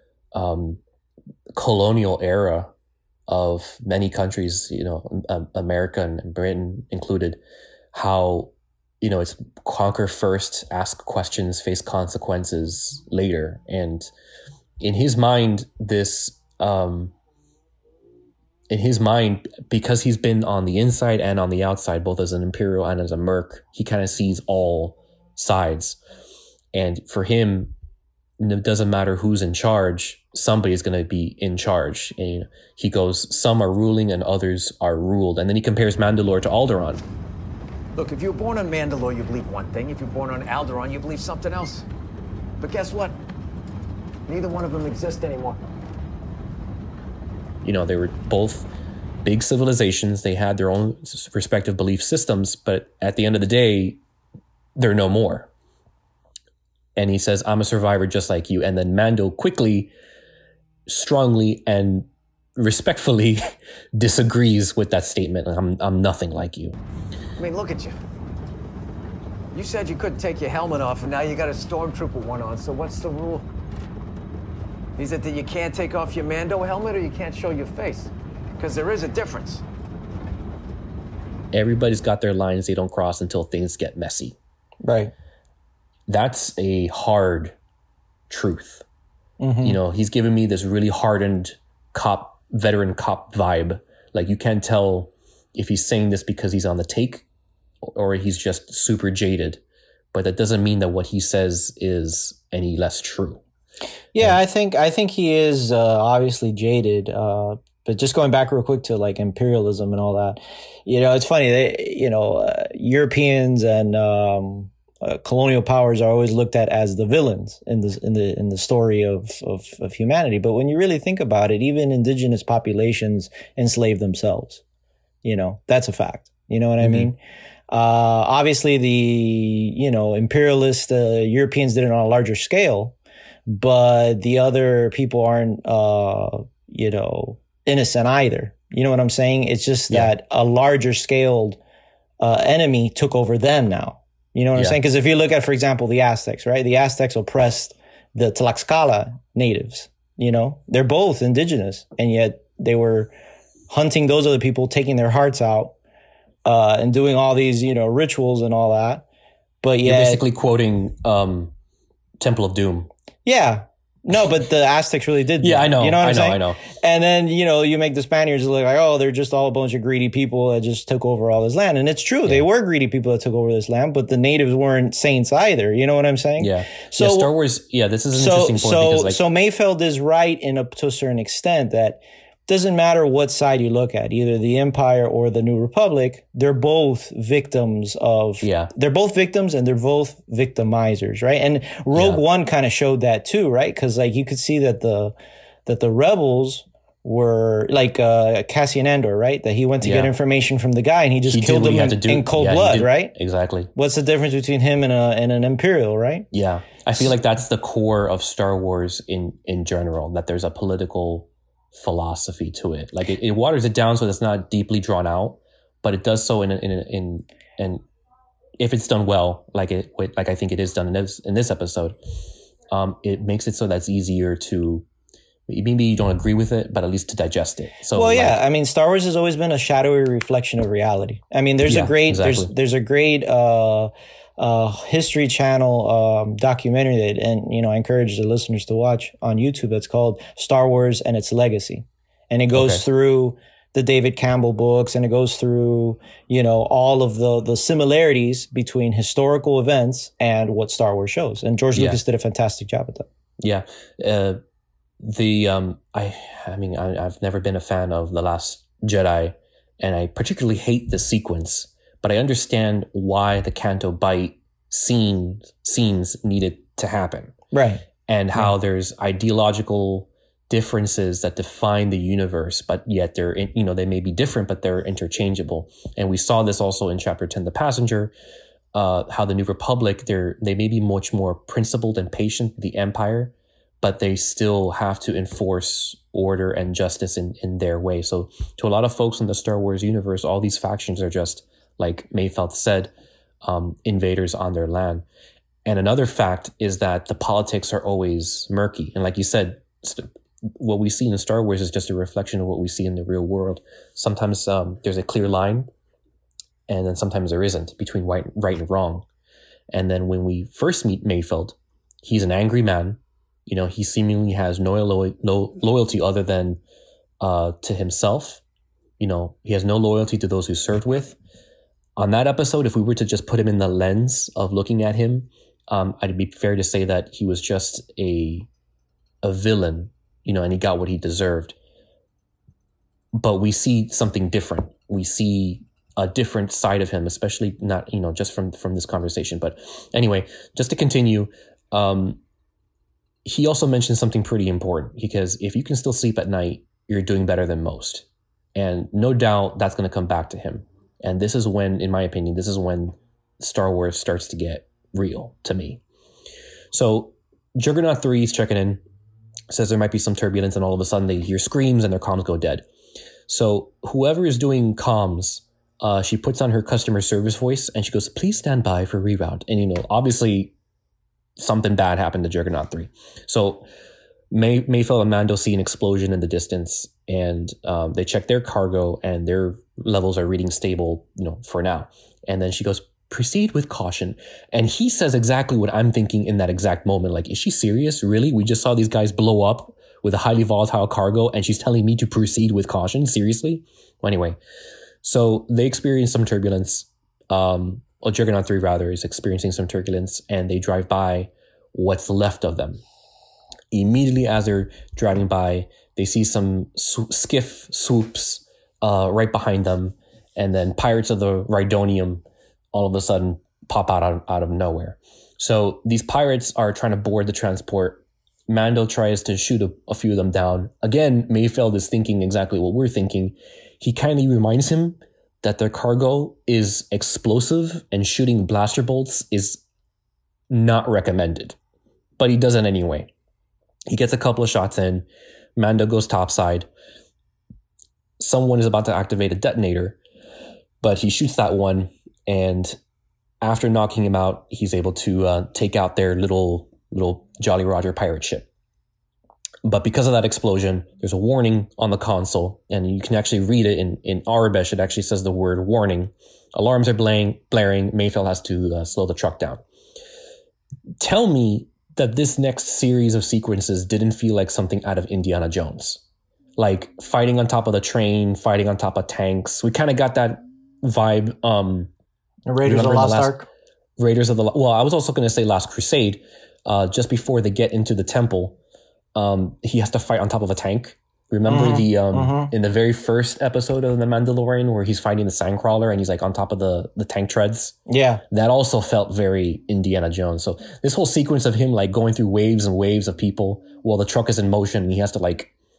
colonial era of many countries, America and Britain included, how, it's conquer first, ask questions, face consequences later. And in his mind, because he's been on the inside and on the outside, both as an Imperial and as a Merc, he kind of sees all sides. And for him, it doesn't matter who's in charge, somebody's going to be in charge. And he goes, some are ruling and others are ruled. And then he compares Mandalore to Alderaan. Look, if you were born on Mandalore, you believe one thing. If you're born on Alderaan, you believe something else. But guess what? Neither one of them exist anymore. They were both big civilizations. They had their own respective belief systems, but at the end of the day, they're no more. And he says, "I'm a survivor just like you." And then Mando quickly, strongly, and respectfully disagrees with that statement. I'm nothing like you. I mean, look at you. You said you couldn't take your helmet off, and now you got a stormtrooper one on. So what's the rule? Is it that you can't take off your Mando helmet, or you can't show your face? Because there is a difference. Everybody's got their lines they don't cross until things get messy. Right. That's a hard truth. He's giving me this really hardened veteran cop vibe. Like, you can't tell if he's saying this because he's on the take or he's just super jaded. But that doesn't mean that what he says is any less true. Yeah, I think he is obviously jaded. But just going back real quick to like imperialism and all that, it's funny. Europeans and colonial powers are always looked at as the villains in the story of humanity. But when you really think about it, even indigenous populations enslave themselves. That's a fact. You know what I mean? Obviously, the imperialist Europeans did it on a larger scale, but the other people aren't innocent either. You know what I'm saying? It's just that a larger scaled enemy took over them now. You know what I'm saying? Because if you look at, for example, the Aztecs, right? The Aztecs oppressed the Tlaxcala natives. They're both indigenous, and yet they were hunting those other people, taking their hearts out, and doing all these, rituals and all that. But you're basically quoting Temple of Doom. Yeah. No, but the Aztecs really did. Yeah, I know. You know what I'm saying? I know. And then, you make the Spaniards look like, oh, they're just all a bunch of greedy people that just took over all this land. And it's true. Yeah. They were greedy people that took over this land, but the natives weren't saints either. You know what I'm saying? Yeah. So Star Wars, this is an interesting point. So Mayfeld is right to a certain extent that doesn't matter what side you look at, either the Empire or the New Republic, they're both victims they're both victims and they're both victimizers, right? And Rogue One kind of showed that too, right? Because like you could see that the rebels were like Cassian Andor, right? That he went to get information from the guy and he just killed him in cold blood, right? Exactly. What's the difference between him and an Imperial, right? Yeah. I feel like that's the core of Star Wars in general, that there's a political philosophy to it. Like it waters it down so it's not deeply drawn out, but it does so in if it's done well, like I think it is done in this episode, it makes it so that's easier to, maybe you don't agree with it, but at least to digest it. So, well, yeah, I mean, Star Wars has always been a shadowy reflection of reality. I mean, there's a great History Channel documentary that, and I encourage the listeners to watch on YouTube. That's called Star Wars and Its Legacy, and it goes through the David Campbell books, and it goes through all of the similarities between historical events and what Star Wars shows. And George Lucas did a fantastic job at that. Yeah. I've never been a fan of The Last Jedi, and I particularly hate the sequence, but I understand why the Canto Bight scenes needed to happen. Right. And how there's ideological differences that define the universe, but yet they're, they may be different, but they're interchangeable. And we saw this also in Chapter 10, The Passenger, how the New Republic, they may be much more principled and patient, the Empire, but they still have to enforce order and justice in their way. So to a lot of folks in the Star Wars universe, all these factions are just, like Mayfeld said, invaders on their land. And another fact is that the politics are always murky. And like you said, what we see in Star Wars is just a reflection of what we see in the real world. Sometimes there's a clear line, and then sometimes there isn't, between right and wrong. And then when we first meet Mayfeld, he's an angry man. He seemingly has no loyalty other than to himself. He has no loyalty to those who served with. On that episode, if we were to just put him in the lens of looking at him, I'd be fair to say that he was just a villain, and he got what he deserved. But we see something different. We see a different side of him, especially not, just from this conversation. But anyway, just to continue, he also mentioned something pretty important, because if you can still sleep at night, you're doing better than most. And no doubt that's going to come back to him. And this is when, in my opinion, Star Wars starts to get real to me. So Juggernaut 3 is checking in, says there might be some turbulence, and all of a sudden they hear screams and their comms go dead. So whoever is doing comms, she puts on her customer service voice and she goes, "Please stand by for reroute." And, obviously something bad happened to Juggernaut 3. So Mayfeld and Mando see an explosion in the distance, and they check their cargo, and their levels are reading stable, for now. And then she goes, "Proceed with caution." And he says exactly what I'm thinking in that exact moment. Like, is she serious? Really? We just saw these guys blow up with a highly volatile cargo, and she's telling me to proceed with caution? Seriously? Well, anyway, so they experience some turbulence. Juggernaut 3 rather is experiencing some turbulence, and they drive by what's left of them. Immediately as they're driving by, they see some skiff swoops right behind them, and then pirates of the Rhydonium all of a sudden pop out of nowhere. So these pirates are trying to board the transport. Mando tries to shoot a few of them down. Again, Mayfeld is thinking exactly what we're thinking. He kindly reminds him that their cargo is explosive and shooting blaster bolts is not recommended. But he does it anyway. He gets a couple of shots in. Mando goes topside. Someone is about to activate a detonator, but he shoots that one, and after knocking him out, he's able to take out their little Jolly Roger pirate ship. But because of that explosion, there's a warning on the console, and you can actually read it in Arabic. It actually says the word warning. Alarms are blaring. Mayfeld has to slow the truck down. Tell me that this next series of sequences didn't feel like something out of Indiana Jones. Like fighting on top of the train, fighting on top of tanks. We kind of got that vibe. Raiders of the Lost Ark. Raiders of the... Well, I was also going to say Last Crusade. Just before they get into the temple, he has to fight on top of a tank. Remember in the very first episode of The Mandalorian where he's fighting the Sandcrawler and he's like on top of the tank treads? Yeah. That also felt very Indiana Jones. So this whole sequence of him like going through waves and waves of people while the truck is in motion and he has to like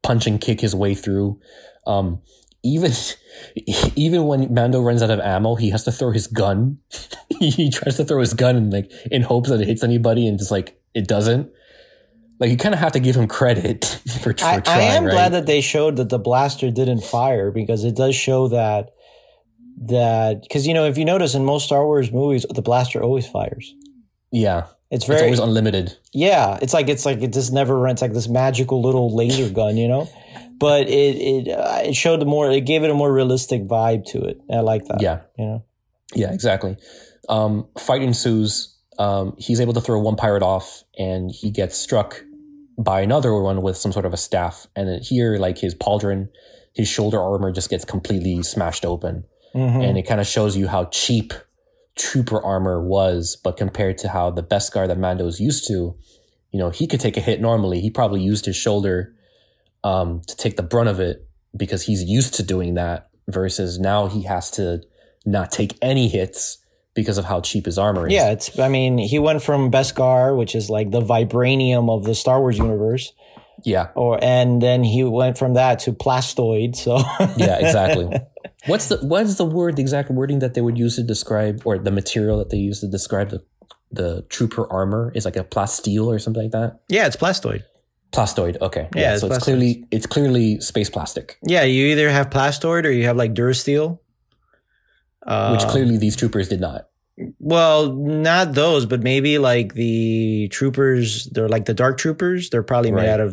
punch and kick his way through. Even when Mando runs out of ammo, he has to throw his gun. He tries to throw his gun and like in hopes that it hits anybody, and just like it doesn't. Like you kind of have to give him credit for trying. I am glad that they showed that the blaster didn't fire, because it does show that because if you notice in most Star Wars movies, the blaster always fires. Yeah, it's always unlimited. Yeah, it's like it just never runs. Like this magical little laser gun, But it showed it gave it a more realistic vibe to it. I like that. Yeah, yeah, exactly. Fight ensues. He's able to throw one pirate off, and he gets struck by another one with some sort of a staff. And then here, like his pauldron, his shoulder armor just gets completely smashed open. Mm-hmm. And it kind of shows you how cheap trooper armor was, but compared to how the Beskar that Mando's used to, he could take a hit normally. He probably used his shoulder to take the brunt of it because he's used to doing that, versus now he has to not take any hits because of how cheap his armor is. Yeah, he went from Beskar, which is like the vibranium of the Star Wars universe. Yeah. And then he went from that to plastoid. So yeah, exactly. What's the exact wording that they would use to describe, or the material that they use to describe the trooper armor is like a plasteel or something like that? Yeah, it's plastoid. Plastoid, okay. Yeah, so it's clearly space plastic. Yeah, you either have plastoid or you have like Durasteel. Which clearly these troopers did not. Well, not those, but maybe like the troopers, they're like the dark troopers. They're probably made out of,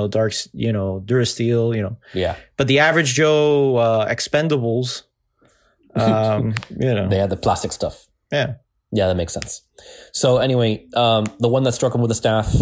Durasteel, Yeah. But the average Joe Expendables, They had the plastic stuff. Yeah. Yeah, that makes sense. So anyway, the one that struck him with the staff,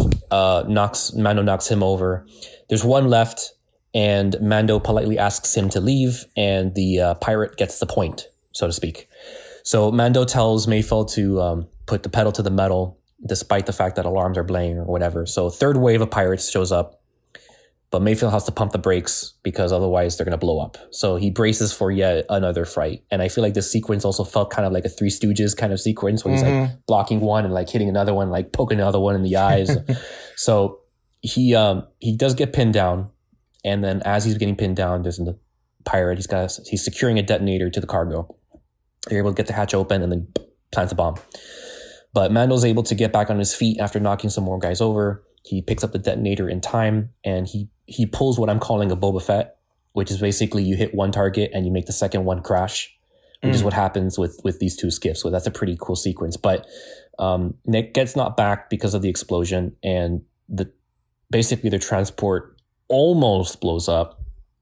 Mando knocks him over. There's one left, and Mando politely asks him to leave, and the pirate gets the point, so to speak. So Mando tells Mayfeld to put the pedal to the metal, despite the fact that alarms are blaring or whatever. So third wave of pirates shows up, but Mayfield has to pump the brakes because otherwise they're going to blow up. So he braces for yet another fight. And I feel like this sequence also felt kind of like a Three Stooges kind of sequence where he's like blocking one and like hitting another one, like poking another one in the eyes. So he does get pinned down. And then as he's getting pinned down, there's a pirate. He's securing a detonator to the cargo. They're able to get the hatch open and then plants a bomb. But Mando's able to get back on his feet after knocking some more guys over. He picks up the detonator in time, and he pulls what I'm calling a Boba Fett, which is basically you hit one target and you make the second one crash, which is what happens with these two skiffs. So that's a pretty cool sequence. But Nick gets knocked back because of the explosion, and basically their transport almost blows up.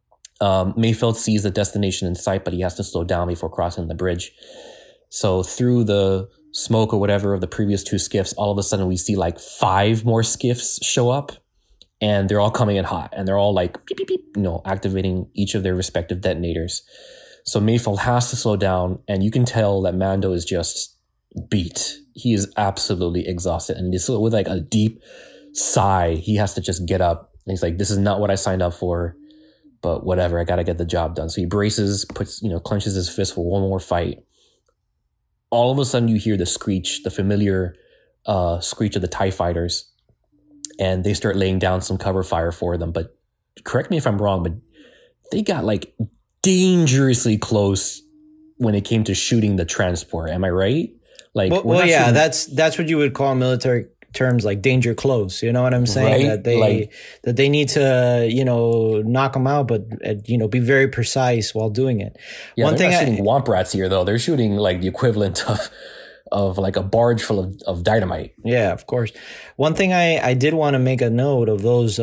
Mayfeld sees the destination in sight, but he has to slow down before crossing the bridge. So through the smoke or whatever of the previous two skiffs, all of a sudden we see like 5 more skiffs show up, and they're all coming in hot, and they're all like beep, beep, beep, activating each of their respective detonators. So Mayfeld has to slow down, and you can tell that Mando is just beat. He is absolutely exhausted, and just with like a deep sigh, he has to just get up. And he's like, "This is not what I signed up for, but whatever. I got to get the job done." So he braces, clenches his fist for one more fight. All of a sudden you hear the screech, the familiar screech of the TIE fighters, and they start laying down some cover fire for them. But correct me if I'm wrong, but they got like dangerously close when it came to shooting the transport. Am I right? Like, well, yeah, that's what you would call military terms, like danger close. You know what I'm saying? Right? That they need to knock them out, but be very precise while doing it. Yeah, one thing, shooting womp rats here though. They're shooting like the equivalent of like a barge full of dynamite. Yeah, of course. One thing I did want to make a note of those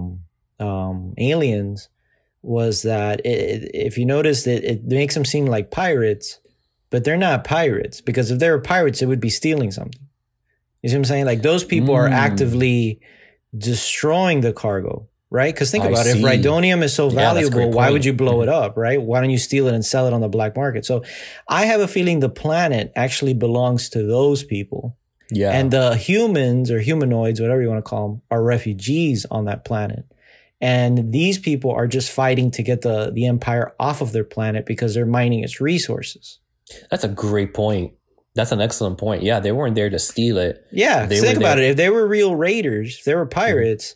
aliens was that if you notice that it makes them seem like pirates, but they're not pirates, because if they were pirates, it would be stealing something. You see what I'm saying? Like those people are actively destroying the cargo, right? Because think about it. If Rhydonium is so valuable, why would you blow it up, right? Why don't you steal it and sell it on the black market? So I have a feeling the planet actually belongs to those people. Yeah. And the humans or humanoids, whatever you want to call them, are refugees on that planet. And these people are just fighting to get the Empire off of their planet because they're mining its resources. That's a great point. That's an excellent point. Yeah, they weren't there to steal it. Yeah, think about it. If they were real raiders, if they were pirates,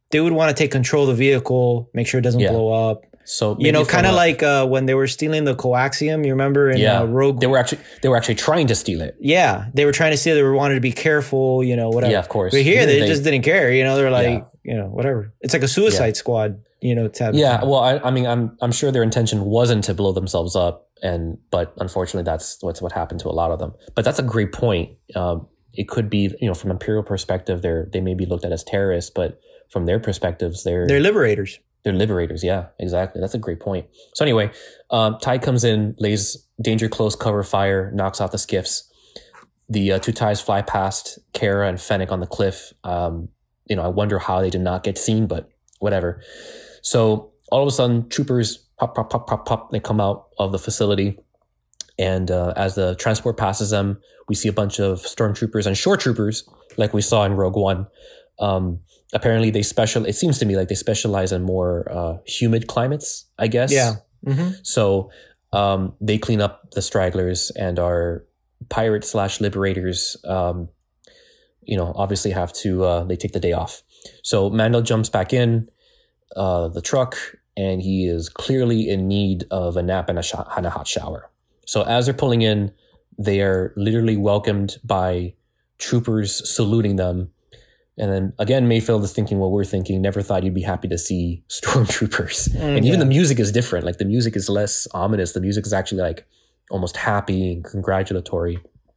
they would want to take control of the vehicle, make sure it doesn't blow up. So kind of like when they were stealing the coaxium. You remember in Rogue? They were actually trying to steal it. Yeah, they were trying to steal. They wanted to be careful. Whatever. Yeah, of course. But here they just didn't care. They're like, whatever. It's like a Suicide Squad. Yeah. Well, I mean, I'm sure their intention wasn't to blow themselves up, but unfortunately, that's what happened to a lot of them. But that's a great point. It could be, from Imperial perspective, they may be looked at as terrorists, but from their perspectives, they're liberators. They're liberators. Yeah, exactly. That's a great point. So anyway, Ty comes in, lays danger close cover fire, knocks out the skiffs. The two Ties fly past Kara and Fennec on the cliff. I wonder how they did not get seen, but whatever. So all of a sudden, troopers pop, pop, pop, pop, pop. They come out of the facility. And as the transport passes them, we see a bunch of stormtroopers and shore troopers, like we saw in Rogue One. Apparently, it seems to me like they specialize in more humid climates, I guess. Yeah. Mm-hmm. So they clean up the stragglers, and our pirate/liberators, obviously have to, they take the day off. So Mando jumps back in the truck, and he is clearly in need of a nap and a hot shower. So as they're pulling in, they are literally welcomed by troopers saluting them. And then again, Mayfield is thinking what we're thinking. Never thought you'd be happy to see stormtroopers. And even the music is different. Like the music is less ominous. The music is actually like almost happy and congratulatory.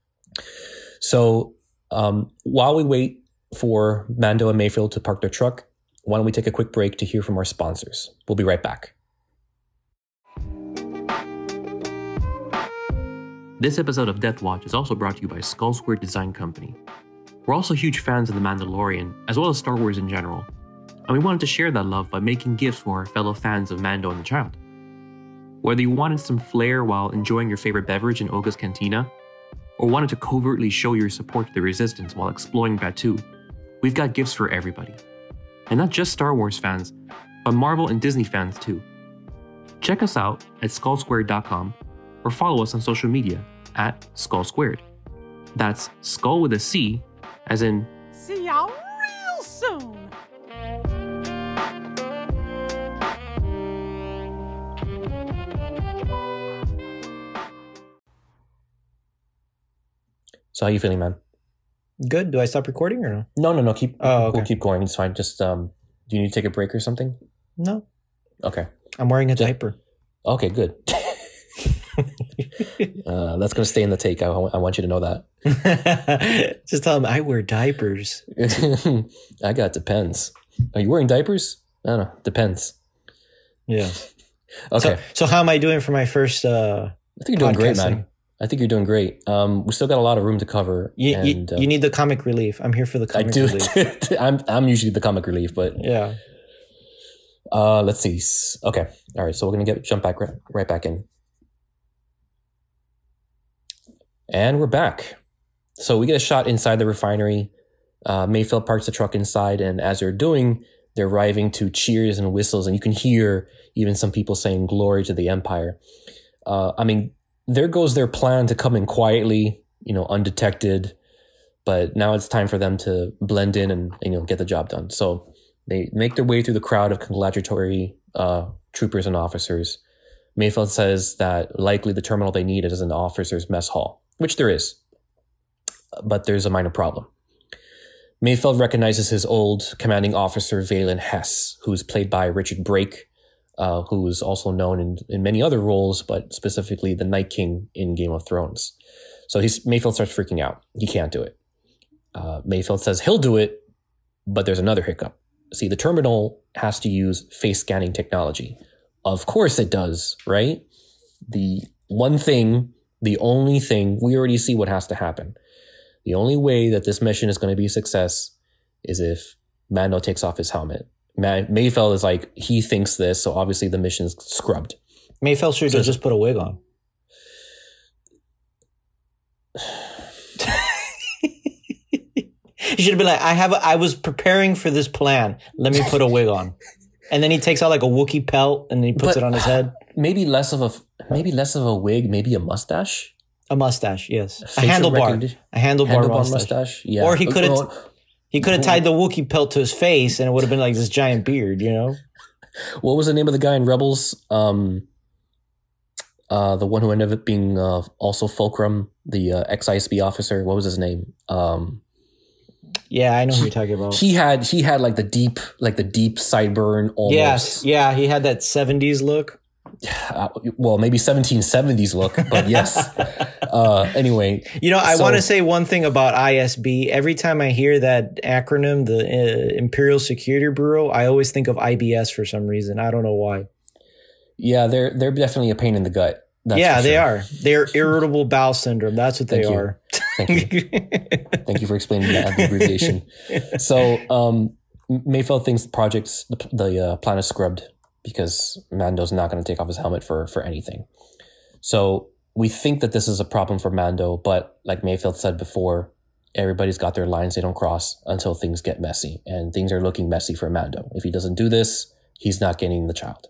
So while we wait for Mando and Mayfield to park their truck, why don't we take a quick break to hear from our sponsors? We'll be right back. This episode of Death Watch is also brought to you by Skull Square Design Company. We're also huge fans of The Mandalorian, as well as Star Wars in general, and we wanted to share that love by making gifts for our fellow fans of Mando and the Child. Whether you wanted some flair while enjoying your favorite beverage in Oga's Cantina, or wanted to covertly show your support to the Resistance while exploring Batuu, we've got gifts for everybody. And not just Star Wars fans, but Marvel and Disney fans too. Check us out at skullsquared.com or follow us on social media at Skull Squared. That's skull with a C, as in see y'all real soon. So how you feeling, man? Good. Do I stop recording or no? No. Okay. We'll keep going. It's fine. Just do you need to take a break or something? No. Okay. I'm wearing a diaper. Okay, good. That's going to stay in the take. I want you to know that. Just tell them I wear diapers. I got depends. Are you wearing diapers? I don't know. Depends. Yeah. Okay. So how am I doing for my first I think you're doing great, man. I think you're doing great. We still got a lot of room to cover. You need the comic relief. I'm here for the comic relief. I'm usually the comic relief, but yeah. Let's see. Okay. All right. So we're gonna jump back right back in. And we're back. So we get a shot inside the refinery. Mayfield parks the truck inside, and as they're doing, they're arriving to cheers and whistles, and you can hear even some people saying "Glory to the Empire." I mean, there goes their plan to come in quietly, undetected. But now it's time for them to blend in and get the job done. So they make their way through the crowd of congratulatory troopers and officers. Mayfield says that likely the terminal they need is an officer's mess hall, which there is. But there's a minor problem. Mayfield recognizes his old commanding officer, Valen Hess, who's played by Richard Brake, who is also known in many other roles, but specifically the Night King in Game of Thrones. So Mayfield starts freaking out. He can't do it. Mayfield says he'll do it, but there's another hiccup. See, the terminal has to use face scanning technology. Of course it does, right? The only thing, we already see what has to happen. The only way that this mission is going to be a success is if Mando takes off his helmet. Mayfield is like, he thinks this, so obviously the mission's scrubbed. Mayfield should have just put a wig on. He should have been like, I was preparing for this plan. Let me put a wig on. And then he takes out like a Wookiee pelt and then he puts it on his head. Maybe less of a wig, maybe a mustache. A mustache, yes. A handlebar. A handlebar mustache. Yeah. Or he He could have tied the Wookiee pelt to his face, and it would have been like this giant beard, you know? What was the name of the guy in Rebels? The one who ended up being also Fulcrum, the ex-ISB officer. What was his name? Yeah, I know who you're talking about. He had like the deep sideburn almost. Yes, yeah, he had that 70s look. Well, maybe 1770s look, but yes. Anyway, you know, I want to say one thing about ISB. Every time I hear that acronym, the Imperial Security Bureau, I always think of IBS for some reason. I don't know why. Yeah, they're definitely a pain in the gut. Yeah, they are. They're irritable bowel syndrome. That's what they are. Thank you. Thank you for explaining that abbreviation. So, Mayfeld thinks the plan is scrubbed because Mando's not going to take off his helmet for anything. So we think that this is a problem for Mando, but like Mayfeld said before, everybody's got their lines they don't cross until things get messy, and things are looking messy for Mando. If he doesn't do this, he's not getting the child.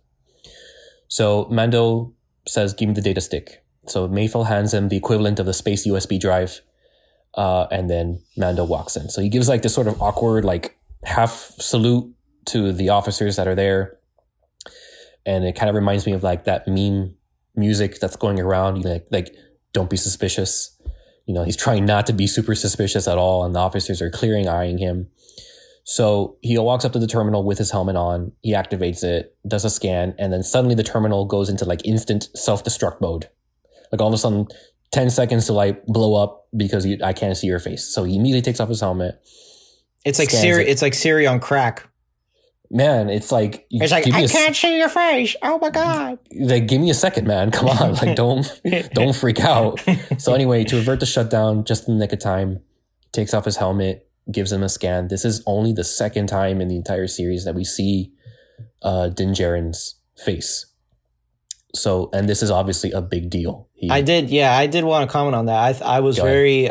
So Mando says, give me the data stick. So Mayfeld hands him the equivalent of the space USB drive, and then Mando walks in. So he gives like this sort of awkward, like half salute to the officers that are there. And it kind of reminds me of like that meme music that's going around, you know, like don't be suspicious. You know, he's trying not to be super suspicious at all, and the officers are clearing eyeing him. So he walks up to the terminal with his helmet on, he activates it, does a scan, and then suddenly the terminal goes into like instant self-destruct mode. Like all of a sudden, 10 seconds to like blow up because I can't see your face. So he immediately takes off his helmet. It's like Siri. It's like Siri on crack. Man, it's like I can't see your face. Oh my god! Like, give me a second, man. Come on, like don't freak out. So anyway, to avert the shutdown, just in the nick of time, takes off his helmet, gives him a scan. This is only the second time in the entire series that we see Din Djarin's face. So, and this is obviously a big deal. I did want to comment on that. I was very.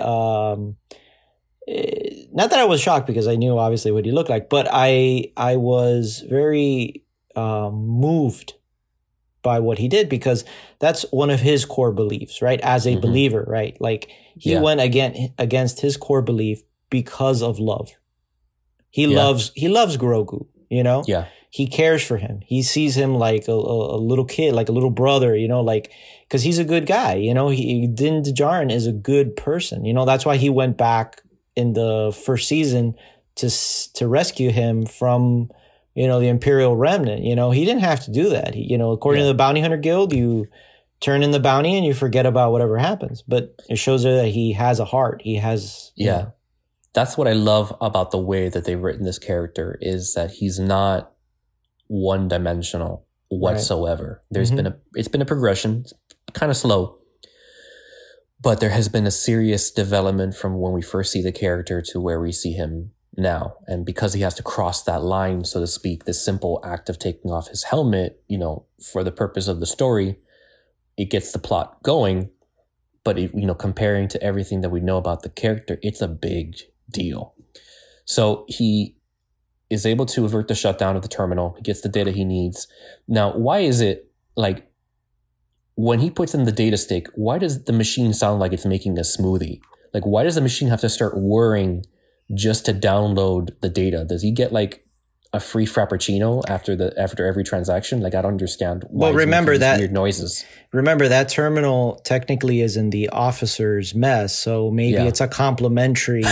Not that I was shocked because I knew obviously what he looked like, but I was very moved by what he did because that's one of his core beliefs, right? As a believer, right? Like he went against his core belief because of love. He loves Grogu, you know? Yeah. He cares for him. He sees him like a little kid, like a little brother, you know, like, cause he's a good guy, you know, Din Djarin is a good person, you know, that's why he went back in the first season to rescue him from, you know, the Imperial remnant. You know, he didn't have to do that. You know, according to the Bounty Hunter Guild, you turn in the bounty and you forget about whatever happens. But it shows that he has a heart. He has. Yeah. You know. That's what I love about the way that they've written this character is that he's not one dimensional whatsoever. Right. It's been a progression, kind of slow. But there has been a serious development from when we first see the character to where we see him now. And because he has to cross that line, so to speak, the simple act of taking off his helmet, you know, for the purpose of the story, it gets the plot going. But, comparing to everything that we know about the character, it's a big deal. So he is able to avert the shutdown of the terminal. He gets the data he needs. Now, why is it like, when he puts in the data stick, why does the machine sound like it's making a smoothie? Like, why does the machine have to start whirring just to download the data? Does he get like a free frappuccino after every transaction? Like, I don't understand. Well, remember that weird noises. Remember that terminal technically is in the officer's mess, so maybe it's a complimentary.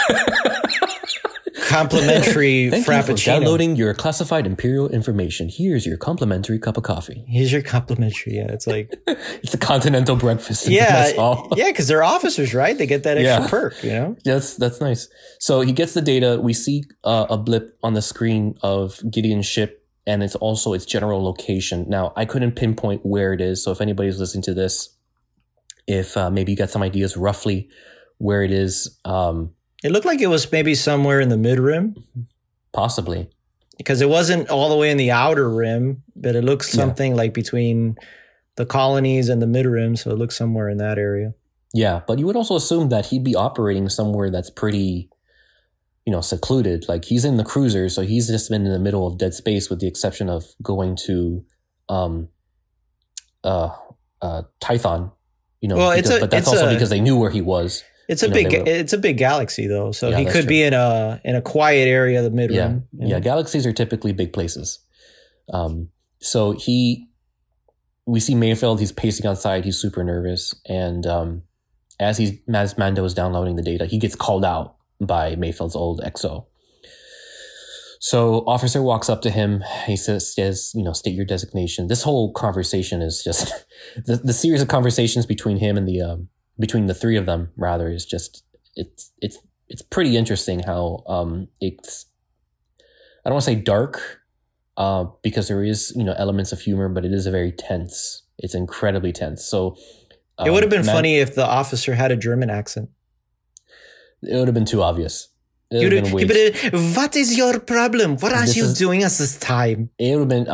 Complimentary Thank frappuccino. You for downloading your classified Imperial information. Here's your complimentary cup of coffee. Here's your complimentary. Yeah, it's like it's a continental breakfast. Yeah, because they're officers, right? They get that extra perk. You know, that's nice. So he gets the data. We see a blip on the screen of Gideon's ship, and it's also its general location. Now, I couldn't pinpoint where it is. So if anybody's listening to this, if maybe you got some ideas roughly where it is. It looked like it was maybe somewhere in the mid-rim. Possibly. Because it wasn't all the way in the outer rim, but it looks something like between the colonies and the mid-rim, so it looks somewhere in that area. Yeah, but you would also assume that he'd be operating somewhere that's pretty, secluded. Like, he's in the cruiser, so he's just been in the middle of dead space with the exception of going to Tython. But that's also because they knew where he was. It's a big galaxy though, so he could be in a quiet area of the Midrim. Yeah, galaxies are typically big places. So we see Mayfield. He's pacing outside. He's super nervous, and as Mando is downloading the data, he gets called out by Mayfield's old XO. So officer walks up to him. He says, state your designation. This whole conversation is just the series of conversations between him and between the three of them rather is just, it's pretty interesting how, it's, I don't want to say dark, because there is, elements of humor, but it is very tense. It's incredibly tense. So it would have been funny if the officer had a German accent. It would have been too obvious. What is your problem? What are you doing at this time? It would have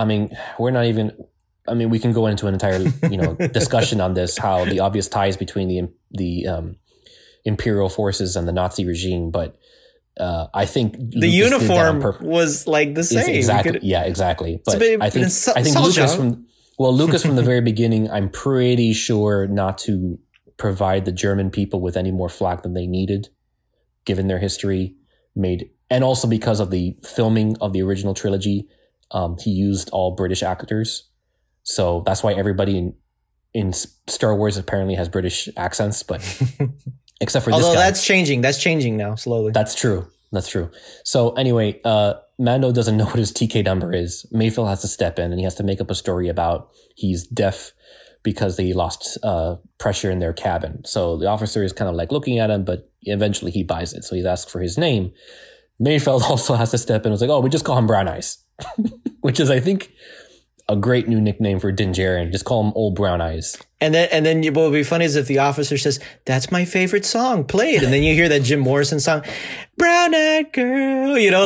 been, we can go into an entire, discussion on this, how the obvious ties between the imperial forces and the Nazi regime. But I think the uniform was like the same. Exactly. But I think Lucas from the very beginning, I'm pretty sure not to provide the German people with any more flack than they needed, given their history. And also because of the filming of the original trilogy, he used all British actors. So that's why everybody in Star Wars apparently has British accents, but except for this guy. Although that's changing now, slowly. That's true. So anyway, Mando doesn't know what his TK number is. Mayfield has to step in and he has to make up a story about he's deaf because they lost pressure in their cabin. So the officer is kind of like looking at him, but eventually he buys it. So he asks for his name. Mayfield also has to step in and was like, we just call him Brown Eyes, which is, I think, a great new nickname for Din Djarin. Just call him Old Brown Eyes. And then what would be funny is if the officer says, "That's my favorite song, play it." And then you hear that Jim Morrison song, "Brown Eyed Girl," in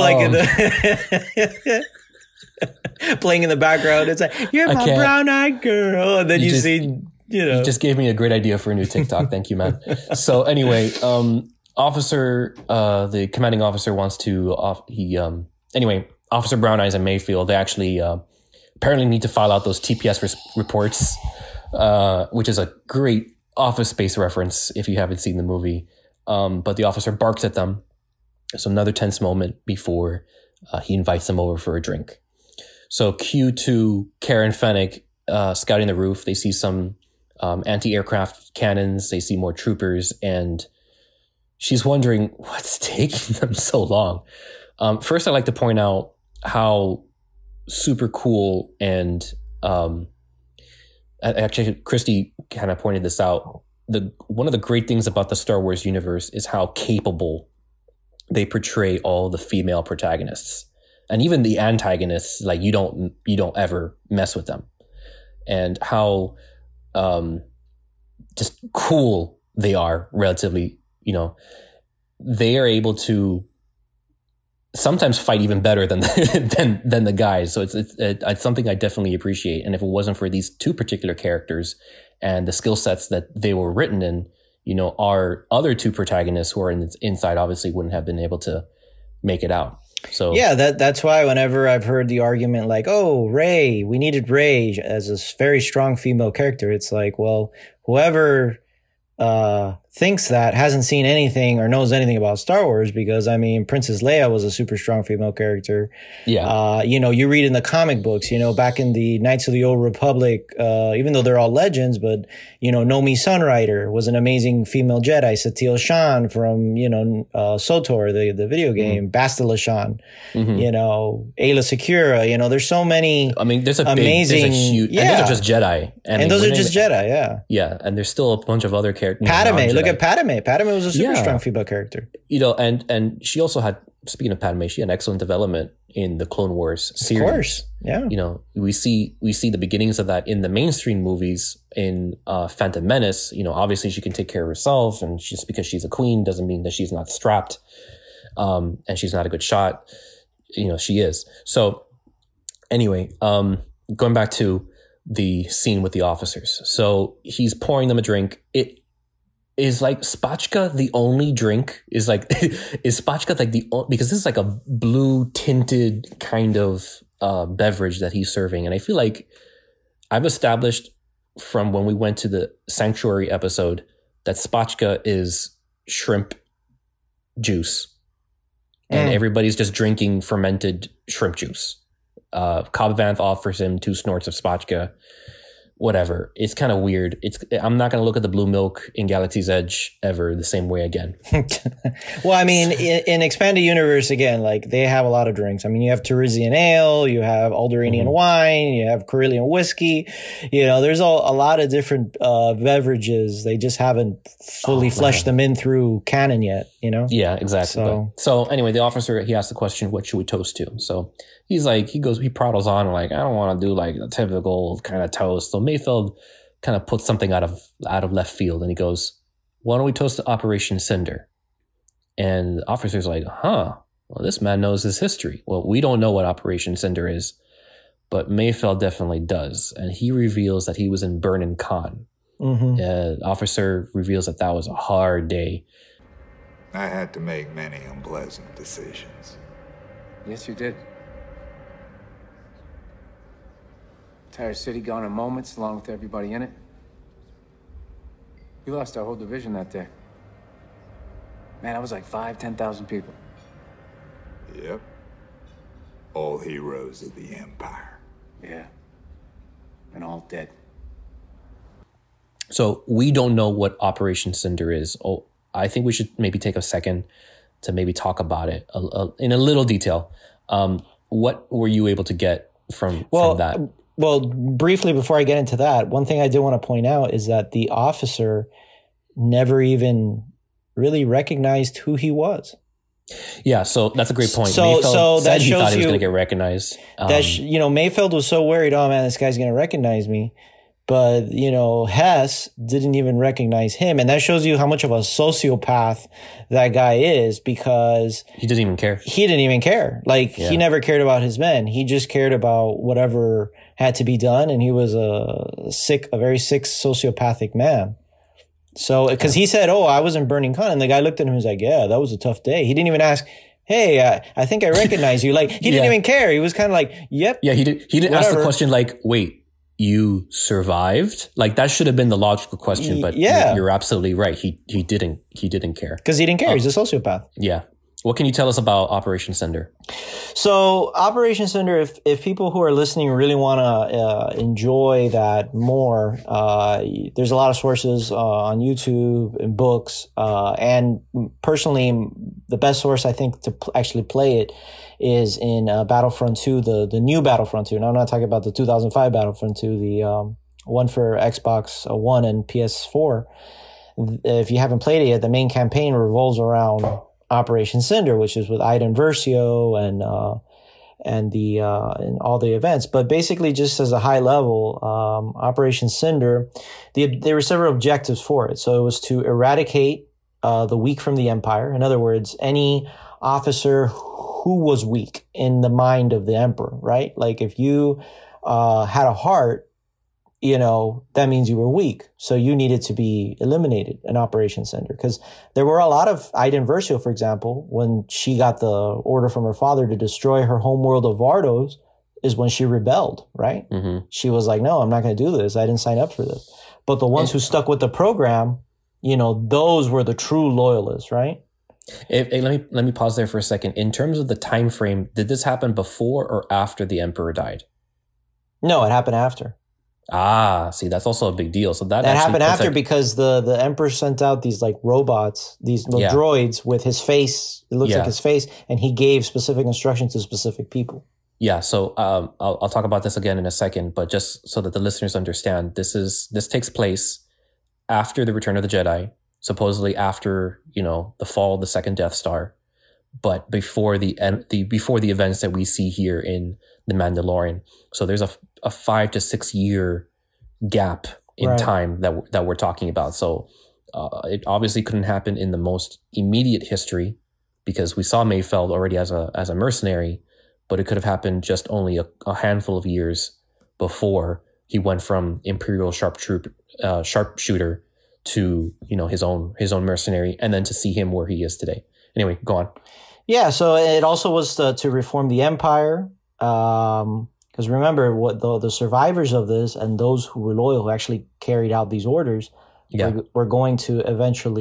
the playing in the background. It's like, "You're my brown eyed girl." And then you see, You just gave me a great idea for a new TikTok. Thank you, man. So anyway, officer, the commanding officer wants to, Officer Brown Eyes and Mayfield, they actually apparently need to file out those TPS reports, which is a great Office Space reference if you haven't seen the movie. But the officer barks at them. So another tense moment before he invites them over for a drink. So cue to Karen Fennec scouting the roof. They see some anti-aircraft cannons. They see more troopers, and she's wondering what's taking them so long. First, I'd like to point out how super cool and actually Christy kind of pointed this out. One of the great things about the Star Wars universe is how capable they portray all the female protagonists, and even the antagonists. Like you don't ever mess with them, and how just cool they are relatively. They are able to sometimes fight even better than than the guys. So it's something I definitely appreciate. And if it wasn't for these two particular characters and the skill sets that they were written in, our other two protagonists who are inside obviously wouldn't have been able to make it out. So yeah, that's why whenever I've heard the argument like, "Oh, Rey, we needed Rey as a very strong female character," it's like, well, whoever thinks that hasn't seen anything or knows anything about Star Wars, because Princess Leia was a super strong female character. Yeah. You read in the comic books, back in the Knights of the Old Republic, even though they're all legends, but, Nomi Sunrider was an amazing female Jedi. Satele Shan from, SOTOR, the video game, Bastila Shan, Ayla Secura, there's so many there's amazing. There's a huge, and those are just Jedi. And those are just Jedi, yeah. Yeah, and there's still a bunch of other characters. Padme, look at Padme. Padme was a super strong female character. And she also had, speaking of Padme, she had excellent development in the Clone Wars series. Of course, yeah. We see the beginnings of that in the mainstream movies. In Phantom Menace, obviously she can take care of herself, and just because she's a queen doesn't mean that she's not strapped, and she's not a good shot. She is. So anyway, going back to the scene with the officers. So he's pouring them a drink. It is like Spatchka the only drink? Is Spatchka like because this is like a blue tinted kind of beverage that he's serving. And I feel like I've established from when we went to the Sanctuary episode that Spatchka is shrimp juice, and everybody's just drinking fermented shrimp juice. Cobb Vanth offers him 2 snorts of spotchka. Whatever. It's kind of weird. I'm not going to look at the blue milk in Galaxy's Edge ever the same way again. Well, I mean, in Expanded Universe, again, like they have a lot of drinks. I mean, you have Teresian Ale, you have Alderaanian wine, you have Corellian whiskey. You know, there's a lot of different beverages. They just haven't fully fleshed them in through canon yet, you know? Yeah, exactly. So anyway, the officer, he asked the question, what should we toast to? So he's like, he prattles on like, I don't want to do like a typical kind of toast. So Mayfeld kind of puts something out of left field, and he goes, why don't we toast to Operation Cinder? And the officer's like, well, this man knows his history. Well, we don't know what Operation Cinder is, but Mayfeld definitely does. And he reveals that he was in Burnin Khan. The officer reveals that was a hard day. I had to make many unpleasant decisions. Yes, you did. Entire city gone in moments, along with everybody in it. We lost our whole division that day. Man, that was like 10,000 people. Yep. All heroes of the Empire. Yeah. And all dead. So we don't know what Operation Cinder is. Oh, I think we should maybe take a second to maybe talk about it in a little detail. What were you able to get from that? Well, briefly before I get into that, one thing I do want to point out is that the officer never even really recognized who he was. Yeah, so that's a great point. So that shows he thought he was you going to get recognized. Mayfeld was so worried, oh man, this guy's going to recognize me. But, Hess didn't even recognize him. And that shows you how much of a sociopath that guy is, because he didn't even care. He didn't even care. He never cared about his men. He just cared about whatever had to be done. And he was a very sick sociopathic man. So, because he said, I was in Burning Khan. And the guy looked at him and was like, yeah, that was a tough day. He didn't even ask, hey, I think I recognize you. He didn't even care. He was kind of like, yep. Yeah, he didn't ask the question wait, you survived? That should have been the logical question, but you're absolutely right. He didn't care. Because he didn't care. He's a sociopath. Yeah. What can you tell us about Operation Cinder? So Operation Cinder, if people who are listening really want to enjoy that more, there's a lot of sources on YouTube and books. And personally, the best source I think to actually play it is in Battlefront 2, the new Battlefront 2. Now, I'm not talking about the 2005 Battlefront 2, the one for Xbox One and PS4. If you haven't played it yet, the main campaign revolves around Operation Cinder, which is with Iden Versio and all the events. But basically, just as a high level, Operation Cinder, there were several objectives for it. So it was to eradicate the weak from the Empire. In other words, any officer who was weak in the mind of the Emperor, right? If you had a heart, that means you were weak. So you needed to be eliminated in Operation Cinder. Because there were a lot of Iden Versio, for example, when she got the order from her father to destroy her homeworld of Vardos, is when she rebelled, right? Mm-hmm. She was like, no, I'm not going to do this. I didn't sign up for this. But the ones who stuck with the program, those were the true loyalists, right? Let me pause there for a second. In terms of the time frame, did this happen before or after the Emperor died? No, it happened after. See, that's also a big deal. So that happened after because the Emperor sent out these robots, these little droids with his face. It looks like his face, and he gave specific instructions to specific people. Yeah. So I'll talk about this again in a second, but just so that the listeners understand, this takes place after the Return of the Jedi, supposedly after the fall of the second Death Star, but before the events that we see here in The Mandalorian. So there's a 5 to 6 year gap in time that we're talking about. So it obviously couldn't happen in the most immediate history because we saw Mayfeld already as a mercenary, but it could have happened just only a handful of years before he went from Imperial sharpshooter to his own mercenary, and then to see him where he is today. Anyway, go on. Yeah, so it also was to reform the Empire. Because remember, what the survivors of this and those who were loyal, who actually carried out these orders, were going to eventually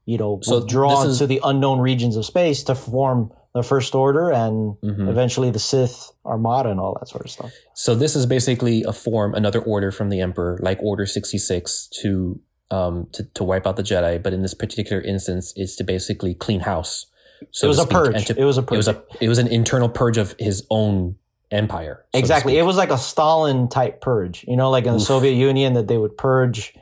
withdrawn to the unknown regions of space to form the First Order and eventually the Sith Armada and all that sort of stuff. So this is basically another order from the Emperor, like Order 66, to wipe out the Jedi. But in this particular instance, it's to basically clean house. So it was a purge. It was a purge. It was an internal purge of his own empire. Exactly. It was like a Stalin type purge, like in the Soviet Union, that they would purge,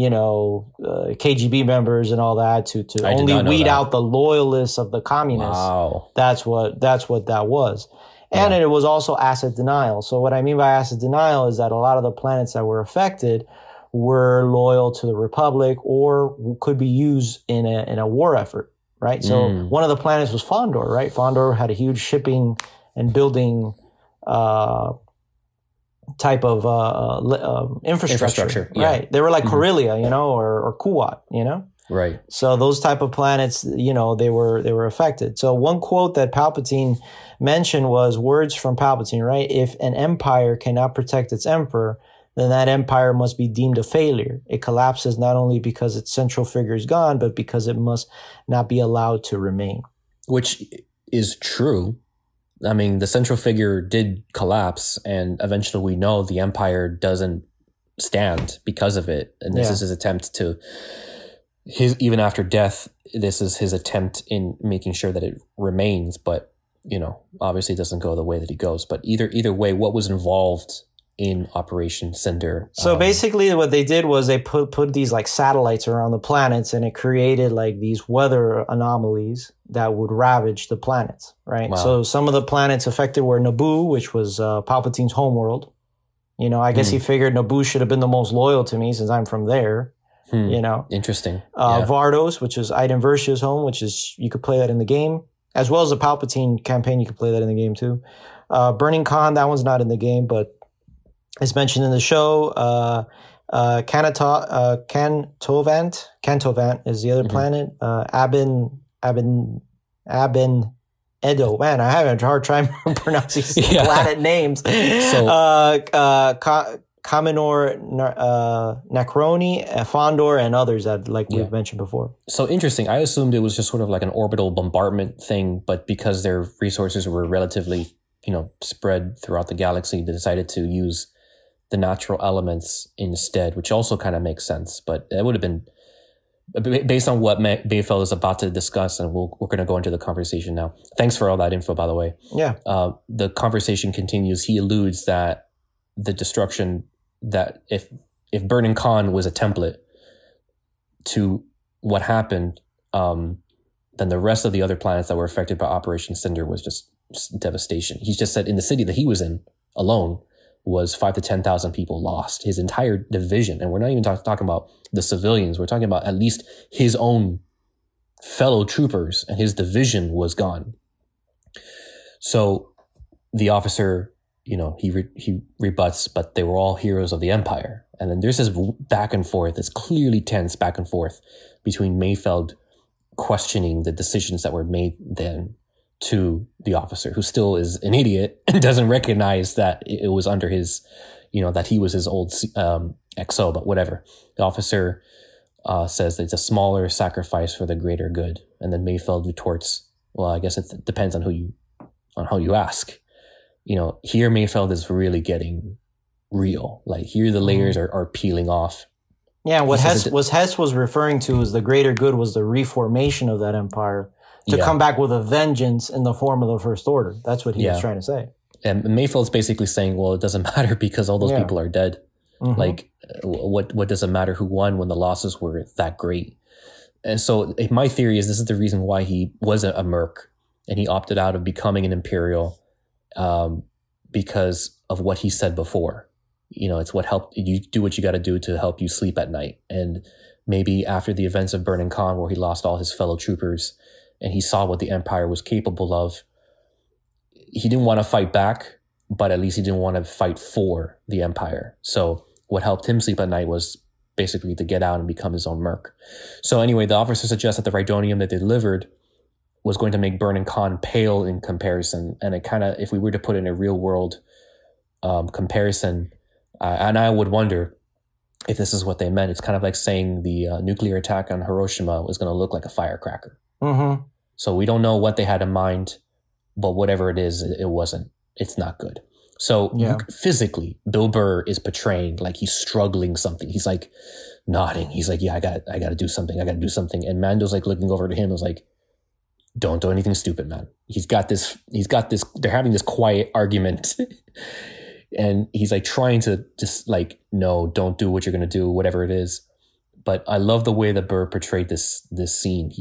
KGB members and all that to only weed out the loyalists of the communists. Wow. That's what that was. And it was also asset denial. So what I mean by asset denial is that a lot of the planets that were affected were loyal to the Republic or could be used in a war effort, right? So one of the planets was Fondor, right? Fondor had a huge shipping and building type of infrastructure. Right? They were like Corellia, or Kuwat, Right. So those type of planets, they were affected. So one quote that Palpatine mentioned was words from Palpatine, right? If an empire cannot protect its emperor, then that empire must be deemed a failure. It collapses not only because its central figure is gone, but because it must not be allowed to remain. Which is true. I mean, the central figure did collapse, and eventually we know the empire doesn't stand because of it. And this is his attempt to, even after death, this is his attempt in making sure that it remains. But, obviously it doesn't go the way that he goes. But either way, what was involved in Operation Cinder? So basically what they did was they put these like satellites around the planets, and it created like these weather anomalies that would ravage the planets, right? Wow. So some of the planets affected were Naboo, which was Palpatine's homeworld. I guess he figured Naboo should have been the most loyal to me since I'm from there. Interesting. Vardos, which is Iden Versia's home, which is, you could play that in the game, as well as the Palpatine campaign. You could play that in the game too. Burning Khan, that one's not in the game, but it's mentioned in the show. Cantovant is the other planet. Abin Edo. Man, I have a hard time pronouncing planet names. So, Kaminor, Necroni, Fondor, and others that we've mentioned before. So interesting. I assumed it was just sort of like an orbital bombardment thing, but because their resources were relatively, spread throughout the galaxy, they decided to use the natural elements instead, which also kind of makes sense. But it would have been, based on what Bayfeld is about to discuss, and we're going to go into the conversation now. Thanks for all that info, by the way. Yeah. The conversation continues. He alludes that the destruction, that if Burning Khan was a template to what happened, then the rest of the other planets that were affected by Operation Cinder was just devastation. He just said in the city that he was in alone was 5,000 to 10,000 people lost. His entire division, and we're not even talking about the civilians. We're talking about at least his own fellow troopers, and his division was gone. So the officer, he rebuts, but they were all heroes of the Empire. And then there's this back and forth, this clearly tense back and forth between Mayfeld questioning the decisions that were made then to the officer, who still is an idiot and doesn't recognize that it was under his, that he was his old XO, but whatever. The officer says that it's a smaller sacrifice for the greater good. And then Mayfeld retorts, well, I guess it depends on how you ask. Here Mayfeld is really getting real. Like here the layers are peeling off. Yeah, what Hess was referring to is the greater good was the reformation of that empire to come back with a vengeance in the form of the First Order. That's what he was trying to say. And Mayfeld's basically saying, well, it doesn't matter because all those people are dead. Like, what does it matter who won when the losses were that great? And so my theory is this is the reason why he wasn't a merc and he opted out of becoming an Imperial, because of what he said before. It's what helped you do what you got to do to help you sleep at night. And maybe after the events of Burning Khan, where he lost all his fellow troopers and he saw what the Empire was capable of, he didn't want to fight back, but at least he didn't want to fight for the Empire. So what helped him sleep at night was basically to get out and become his own merc. So anyway, the officer suggests that the Rhydonium that they delivered was going to make Burning Khan pale in comparison. And it kind of, if we were to put in a real world comparison, and I would wonder, if this is what they meant. It's kind of like saying the nuclear attack on Hiroshima was going to look like a firecracker. Mm-hmm. So we don't know what they had in mind, but whatever it is, it wasn't. It's not good. So physically, Bill Burr is portraying like he's struggling something. He's like nodding. He's like, yeah, I got to do something. I got to do something. And Mando's like looking over to him. Was like, don't do anything stupid, man. He's got this. They're having this quiet argument. And he's like trying to just like, no, don't do what you're going to do, whatever it is. But I love the way that Burr portrayed this scene.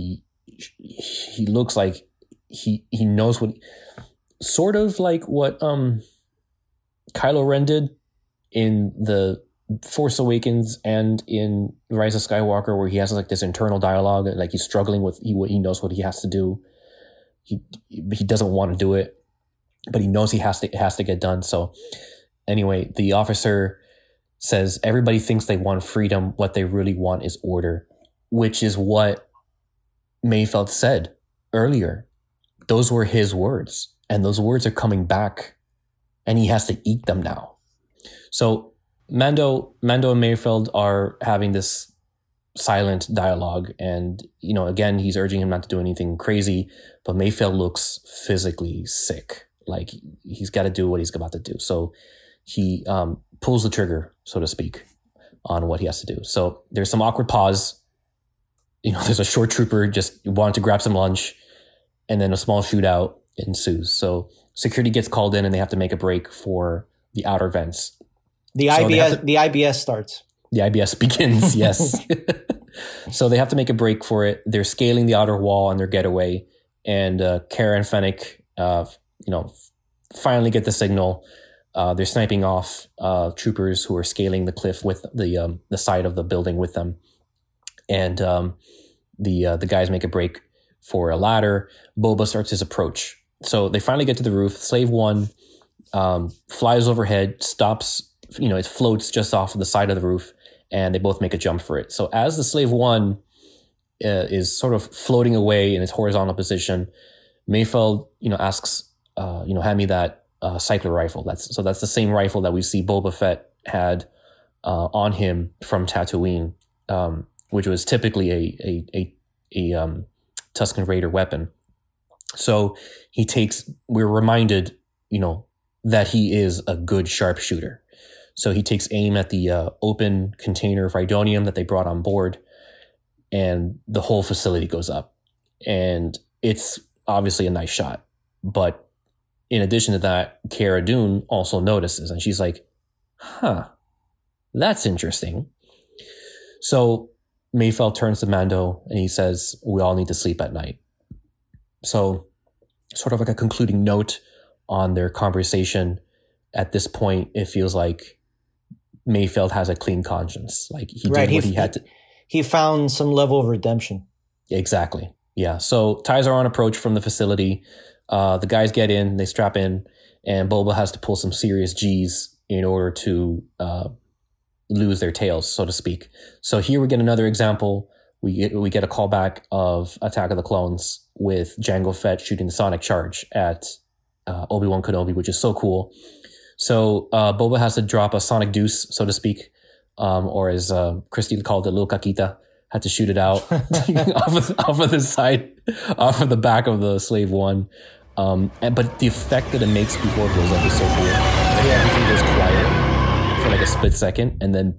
He looks like he knows what, sort of like what Kylo Ren did in the Force Awakens and in Rise of Skywalker, where he has like this internal dialogue, like he's struggling with he knows what he has to do. He doesn't want to do it, but he knows it has to get done. So anyway, the officer says everybody thinks they want freedom. What they really want is order, which is what Mayfeld said earlier. Those were his words, and those words are coming back, and he has to eat them now. So Mando and Mayfeld are having this silent dialogue, and again, he's urging him not to do anything crazy, but Mayfeld looks physically sick, like he's got to do what he's about to do. So he pulls the trigger, so to speak, on what he has to do. So there's some awkward pause. There's a short trooper just wanting to grab some lunch, and then a small shootout ensues. So security gets called in, and they have to make a break for the outer vents. The IBS starts. The IBS begins, yes. So they have to make a break for it. They're scaling the outer wall on their getaway, and Kara and Fennec, finally get the signal. They're sniping off troopers who are scaling the cliff with the side of the building with them, and the guys make a break for a ladder. Boba starts his approach. So they finally get to the roof. Slave One flies overhead, stops. It floats just off of the side of the roof, and they both make a jump for it. So as the Slave One is sort of floating away in its horizontal position, Mayfeld, asks, hand me that cycler rifle. That's the same rifle that we see Boba Fett had on him from Tatooine, which was typically a Tusken Raider weapon. So we're reminded, that he is a good sharpshooter. So he takes aim at the open container of Rhydonium that they brought on board, and the whole facility goes up. And it's obviously a nice shot. But in addition to that, Cara Dune also notices, and she's like, that's interesting. So Mayfeld turns to Mando, and he says, we all need to sleep at night. So sort of like a concluding note on their conversation. At this point, it feels like Mayfeld has a clean conscience. Like he did what he had to. He found some level of redemption. Exactly. Yeah. So ties are on approach from the facility. The guys get in, they strap in, and Boba has to pull some serious G's in order to lose their tails, so to speak. So here we get another example. We get a callback of Attack of the Clones with Jango Fett shooting the sonic charge at Obi-Wan Kenobi, which is so cool. So Boba has to drop a sonic deuce, so to speak, or as Christy called it, Lil Caquita, had to shoot it out off of the side, off of the back of the Slave One. But the effect that it makes before it goes up is so cool. Like everything goes quiet for like a split second, and then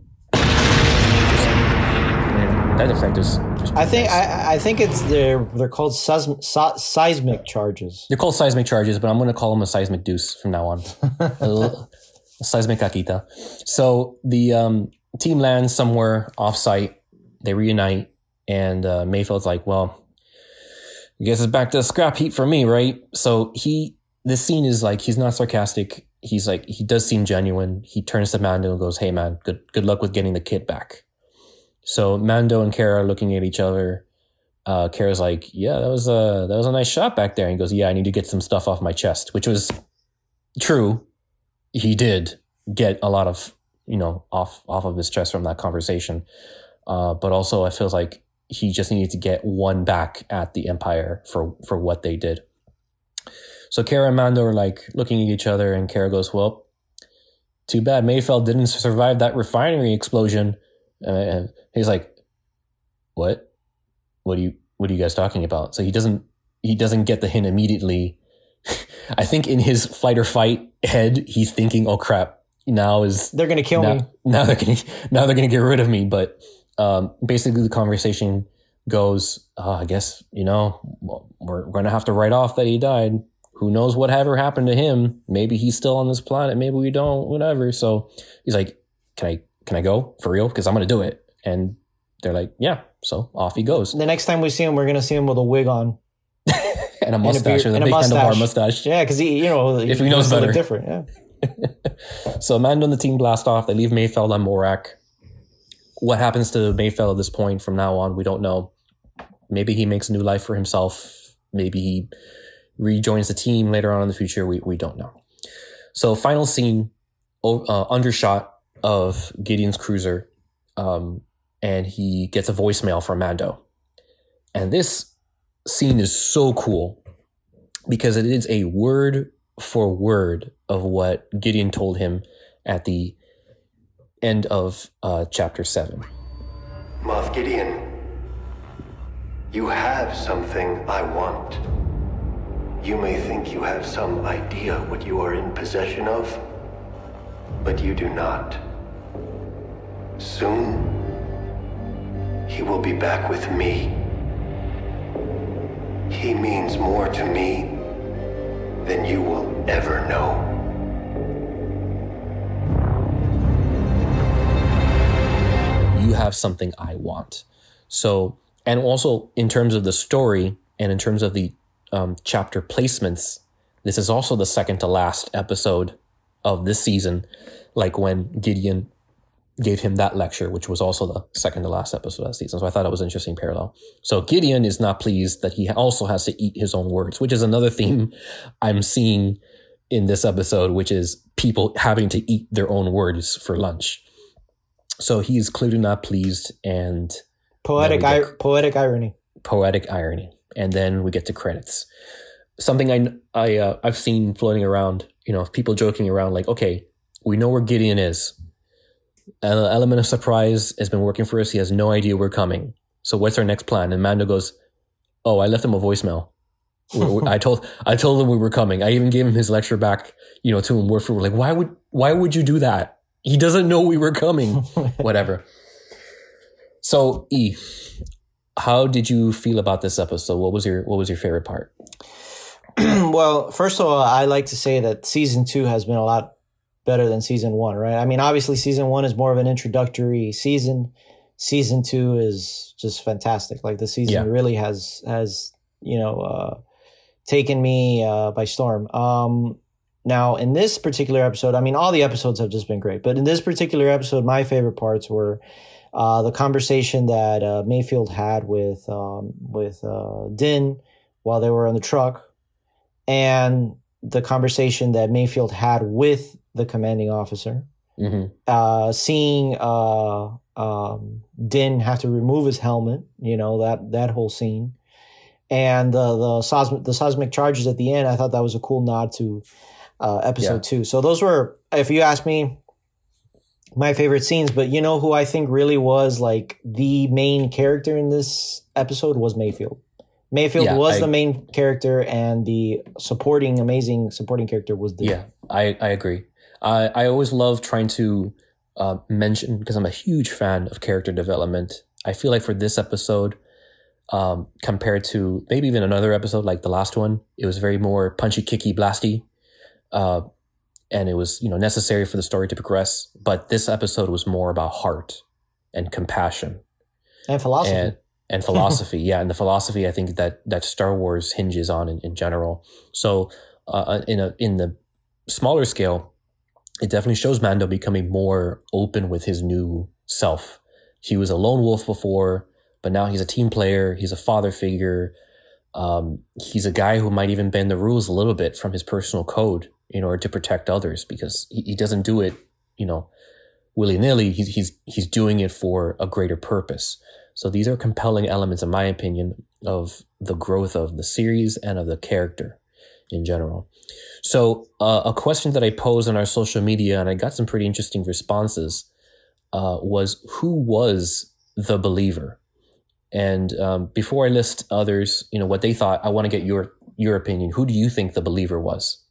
that effect is just I think it's they're called seismic charges. They're called seismic charges, but I'm going to call them a seismic deuce from now on. a seismic Caquita. So the team lands somewhere off-site. They reunite, and Mayfeld's like, well, I guess it's back to scrap heap for me, right? So this scene is like, he's not sarcastic. He's like, he does seem genuine. He turns to Mando and goes, hey man, good luck with getting the kid back. So Mando and Cara are looking at each other. Kara's like, yeah, that was a nice shot back there. And he goes, yeah, I need to get some stuff off my chest, which was true. He did get a lot of, off of his chest from that conversation. But also I feel like he just needed to get one back at the Empire for what they did. So Cara and Mando are like looking at each other, and Cara goes, well, too bad Mayfeld didn't survive that refinery explosion. And he's like, what? What are you guys talking about? So he doesn't get the hint immediately. I think in his fight or fight head, he's thinking, oh crap, they're going to kill me. Now they're going to get rid of me. But basically the conversation goes, I guess, we're going to have to write off that he died. Who knows what ever happened to him? Maybe he's still on this planet. Maybe we don't, whatever. So he's like, can I go for real? Because I'm going to do it. And they're like, yeah. So off he goes. The next time we see him, we're going to see him with a wig on. And a mustache, or the big handlebar mustache. Yeah, because if he knows better. Different, yeah. So Mando and the team blast off. They leave Mayfeld on Morak. What happens to Mayfeld at this point from now on, we don't know. Maybe he makes a new life for himself. Maybe he rejoins the team later on in the future. We don't know. So final scene, undershot of Gideon's cruiser, and he gets a voicemail from Mando. And this scene is so cool because it is a word for word of what Gideon told him at the end of chapter 7. Moff Gideon, you have something I want. You may think you have some idea what you are in possession of, but you do not. Soon, he will be back with me. He means more to me than you will ever know. You have something I want. So, and also in terms of the story and in terms of the chapter placements, this is also the second to last episode of this season, like when Gideon gave him that lecture, which was also the second to last episode of that season. So I thought it was an interesting parallel. So Gideon is not pleased that he also has to eat his own words, which is another theme I'm seeing in this episode, which is people having to eat their own words for lunch. So he's clearly not pleased, and poetic irony. Poetic irony. And then we get to credits. Something I've seen floating around, people joking around like, okay, we know where Gideon is. An element of surprise has been working for us. He has no idea we're coming. So what's our next plan? And Mando goes, oh, I left him a voicemail. I told him we were coming. I even gave him his lecture back, to him word for word. Like, why would you do that? He doesn't know we were coming. Whatever. So E, how did you feel about this episode? What was your favorite part? Well, first of all, I like to say that season 2 has been a lot better than season 1, right? I mean, obviously season 1 is more of an introductory season. Season 2 is just fantastic. Like the season really has taken me by storm. Now in this particular episode, I mean, all the episodes have just been great, but in this particular episode, my favorite parts were the conversation that Mayfield had with Din while they were on the truck, and the conversation that Mayfield had with the commanding officer. Mm-hmm. Seeing Din have to remove his helmet, that whole scene, and the seismic charges at the end. I thought that was a cool nod to episode 2. So those were, if you ask me, my favorite scenes. But who I think really was like the main character in this episode was Mayfield. Mayfield was the main character, and the amazing supporting character was Din. Yeah, I agree. I always love trying to mention, because I'm a huge fan of character development. I feel like for this episode, compared to maybe even another episode like the last one, it was very more punchy, kicky, blasty. And it was, necessary for the story to progress. But this episode was more about heart and compassion. And philosophy. And philosophy, yeah. And the philosophy, I think, that Star Wars hinges on in general. So in the smaller scale, it definitely shows Mando becoming more open with his new self. He was a lone wolf before, but now he's a team player. He's a father figure. He's a guy who might even bend the rules a little bit from his personal code in order to protect others, because he doesn't do it, willy-nilly. He's doing it for a greater purpose. So these are compelling elements, in my opinion, of the growth of the series and of the character in general. So a question that I posed on our social media, and I got some pretty interesting responses. was who was the believer. And before I list others, what they thought, I want to get your opinion. Who do you think the believer was?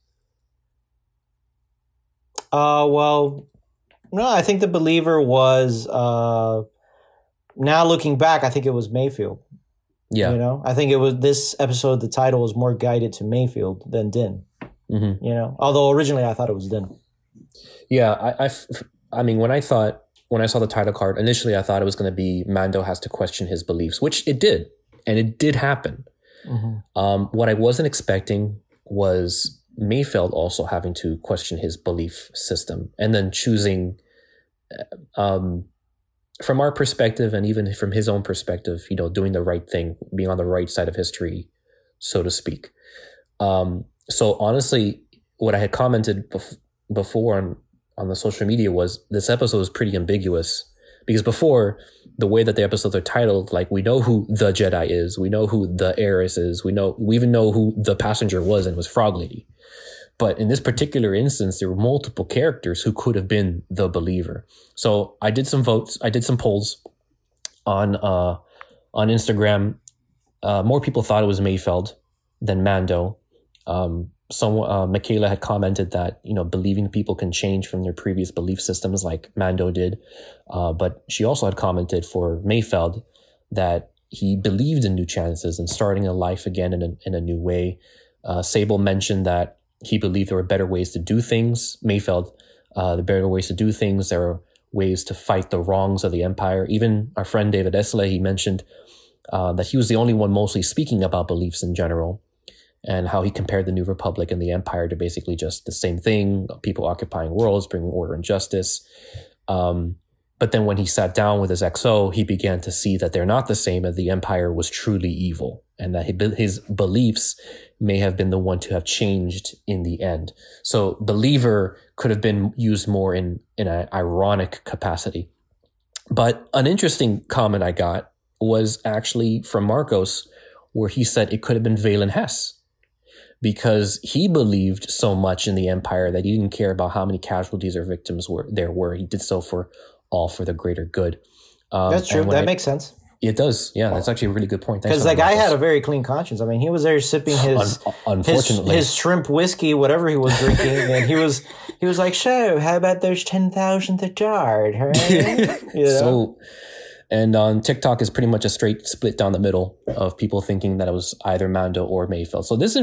Well, no, I think the believer was, now looking back, I think it was Mayfield. Yeah. I think it was this episode, the title was more guided to Mayfield than Din. Mm-hmm. Although originally I thought it was Din. Yeah. I mean, when I saw the title card, initially I thought it was going to be Mando has to question his beliefs, which it did. And it did happen. Mm-hmm. What I wasn't expecting was Mayfield also having to question his belief system and then choosing, from our perspective and even from his own perspective, doing the right thing, being on the right side of history, so to speak. So honestly, what I had commented before on the social media was this episode was pretty ambiguous, because before, the way that the episodes are titled, like, we know who the Jedi is, we know who the heiress is, we even know who the passenger was, and it was Frog Lady. But in this particular instance, there were multiple characters who could have been the believer. So I did some votes. I did some polls on Instagram. More people thought it was Mayfield than Mando. Michaela had commented that, believing people can change from their previous belief systems like Mando did. But she also had commented for Mayfield that he believed in new chances and starting a life again in a new way. Sable mentioned that he believed there were better ways to do things. Mayfield, the better ways to do things. There are ways to fight the wrongs of the Empire. Even our friend David Esle, he mentioned that he was the only one mostly speaking about beliefs in general, and how he compared the New Republic and the Empire to basically just the same thing, people occupying worlds, bringing order and justice. But then when he sat down with his XO, he began to see that they're not the same, and the Empire was truly evil, and that his beliefs may have been the one to have changed in the end. So believer could have been used more in an ironic capacity. But an interesting comment I got was actually from Marcos, where he said it could have been Valen Hess, because he believed so much in the Empire that he didn't care about how many casualties or victims there were. He did so for the greater good. That's true. That makes sense. It does. Yeah, that's actually a really good point. Because that guy had a very clean conscience. I mean, he was there sipping his shrimp whiskey, whatever he was drinking, and he was like, "So, how about those 10,000 that died?" Right? So, and on TikTok is pretty much a straight split down the middle of people thinking that it was either Mando or Mayfield. So this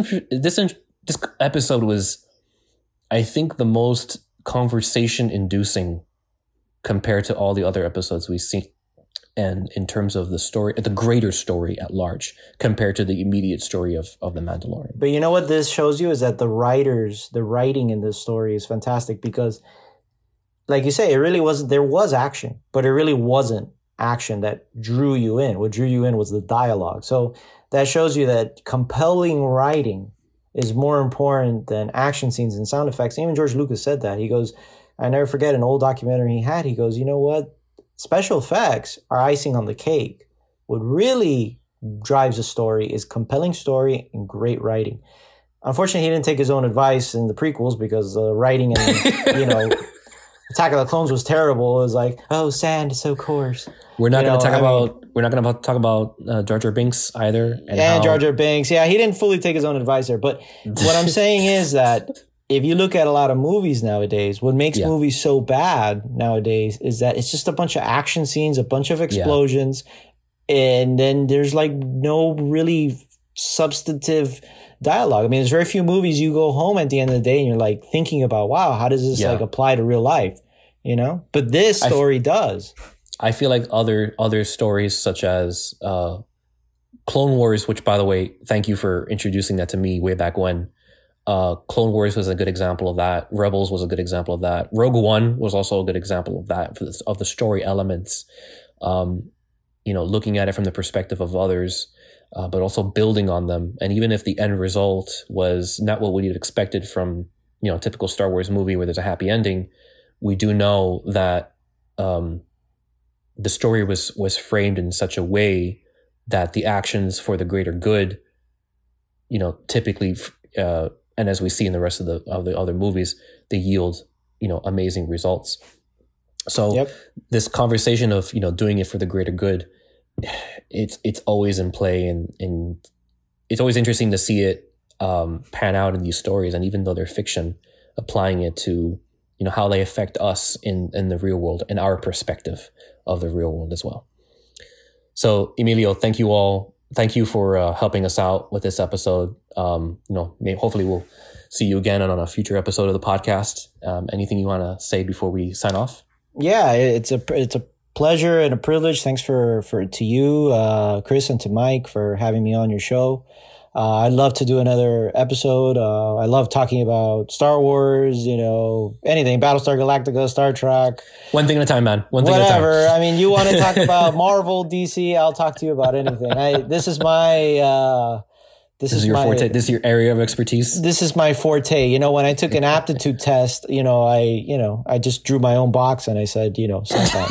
episode was, I think, the most conversation-inducing compared to all the other episodes we've seen. And in terms of the story, the greater story at large, compared to the immediate story of The Mandalorian. But you know what this shows you is that the writing in this story is fantastic, because, like you say, there was action, but it really wasn't action that drew you in. What drew you in was the dialogue. So that shows you that compelling writing is more important than action scenes and sound effects. Even George Lucas said that. He goes, I never forget an old documentary he had. He goes, you know what? Special effects are icing on the cake. What really drives a story is compelling story and great writing. Unfortunately, he didn't take his own advice in the prequels, because the writing and, Attack of the Clones was terrible. It was like, oh, sand is so coarse. We're not going to talk about Jar Jar Binks either. Jar Jar Binks. Yeah, he didn't fully take his own advice there. But what I'm saying is that if you look at a lot of movies nowadays, what makes movies so bad nowadays is that it's just a bunch of action scenes, a bunch of explosions, and then there's like no really substantive dialogue. I mean, there's very few movies you go home at the end of the day and you're like thinking about, wow, how does this like apply to real life? But this story does. I feel like other stories such as Clone Wars, which, by the way, thank you for introducing that to me way back when. Clone Wars was a good example of that. Rebels was a good example of that. Rogue One was also a good example of that, of the story elements. Looking at it from the perspective of others, but also building on them. And even if the end result was not what we'd have expected from, a typical Star Wars movie where there's a happy ending, we do know that the story was framed in such a way that the actions for the greater good, typically, and as we see in the rest of the other movies, they yield, amazing results. So this conversation of, doing it for the greater good, it's always in play, and it's always interesting to see it pan out in these stories. And even though they're fiction, applying it to, how they affect us in the real world and our perspective of the real world as well. So Emilio, thank you all. Thank you for helping us out with this episode. Hopefully we'll see you again on a future episode of the podcast. Anything you want to say before we sign off? Yeah, it's a pleasure and a privilege. Thanks to you, Chris, and to Mike for having me on your show. I'd love to do another episode. I love talking about Star Wars, anything, Battlestar Galactica, Star Trek. One thing at a time, man. One thing Whatever. at a time. I mean, you want to talk about Marvel, DC, I'll talk to you about anything. This is my... This is your my forte. This is your area of expertise. This is my forte. When I took an aptitude test, I just drew my own box and I said, sometime.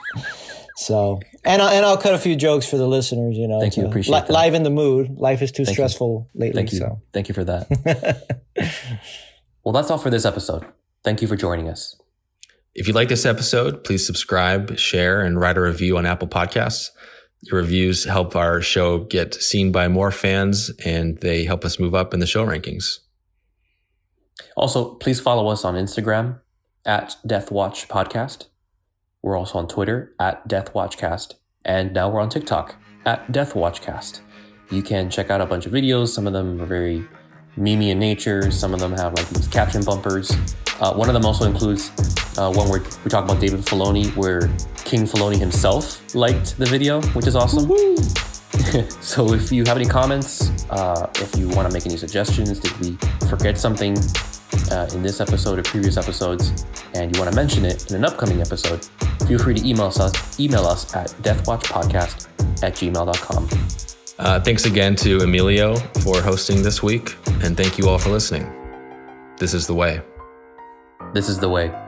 So, and I'll cut a few jokes for the listeners, Thank you. Appreciate that. Live in the mood. Life is too stressful lately. Thank you. So. Thank you for that. Well, that's all for this episode. Thank you for joining us. If you like this episode, please subscribe, share, and write a review on Apple Podcasts. Your reviews help our show get seen by more fans, and they help us move up in the show rankings. Also, please follow us on Instagram at Deathwatch Podcast. We're also on Twitter at Deathwatchcast. And now we're on TikTok at Deathwatchcast. You can check out a bunch of videos. Some of them are very memey in nature. Some of them have these caption bumpers. One of them also includes one where we talk about David Filoni, where King Filoni himself liked the video, which is awesome. So if you have any comments, if you want to make any suggestions, did we forget something in this episode or previous episodes, and you want to mention it in an upcoming episode, feel free to email us at deathwatchpodcast@gmail.com. Thanks again to Emilio for hosting this week, and thank you all for listening. This is the way. This is the way.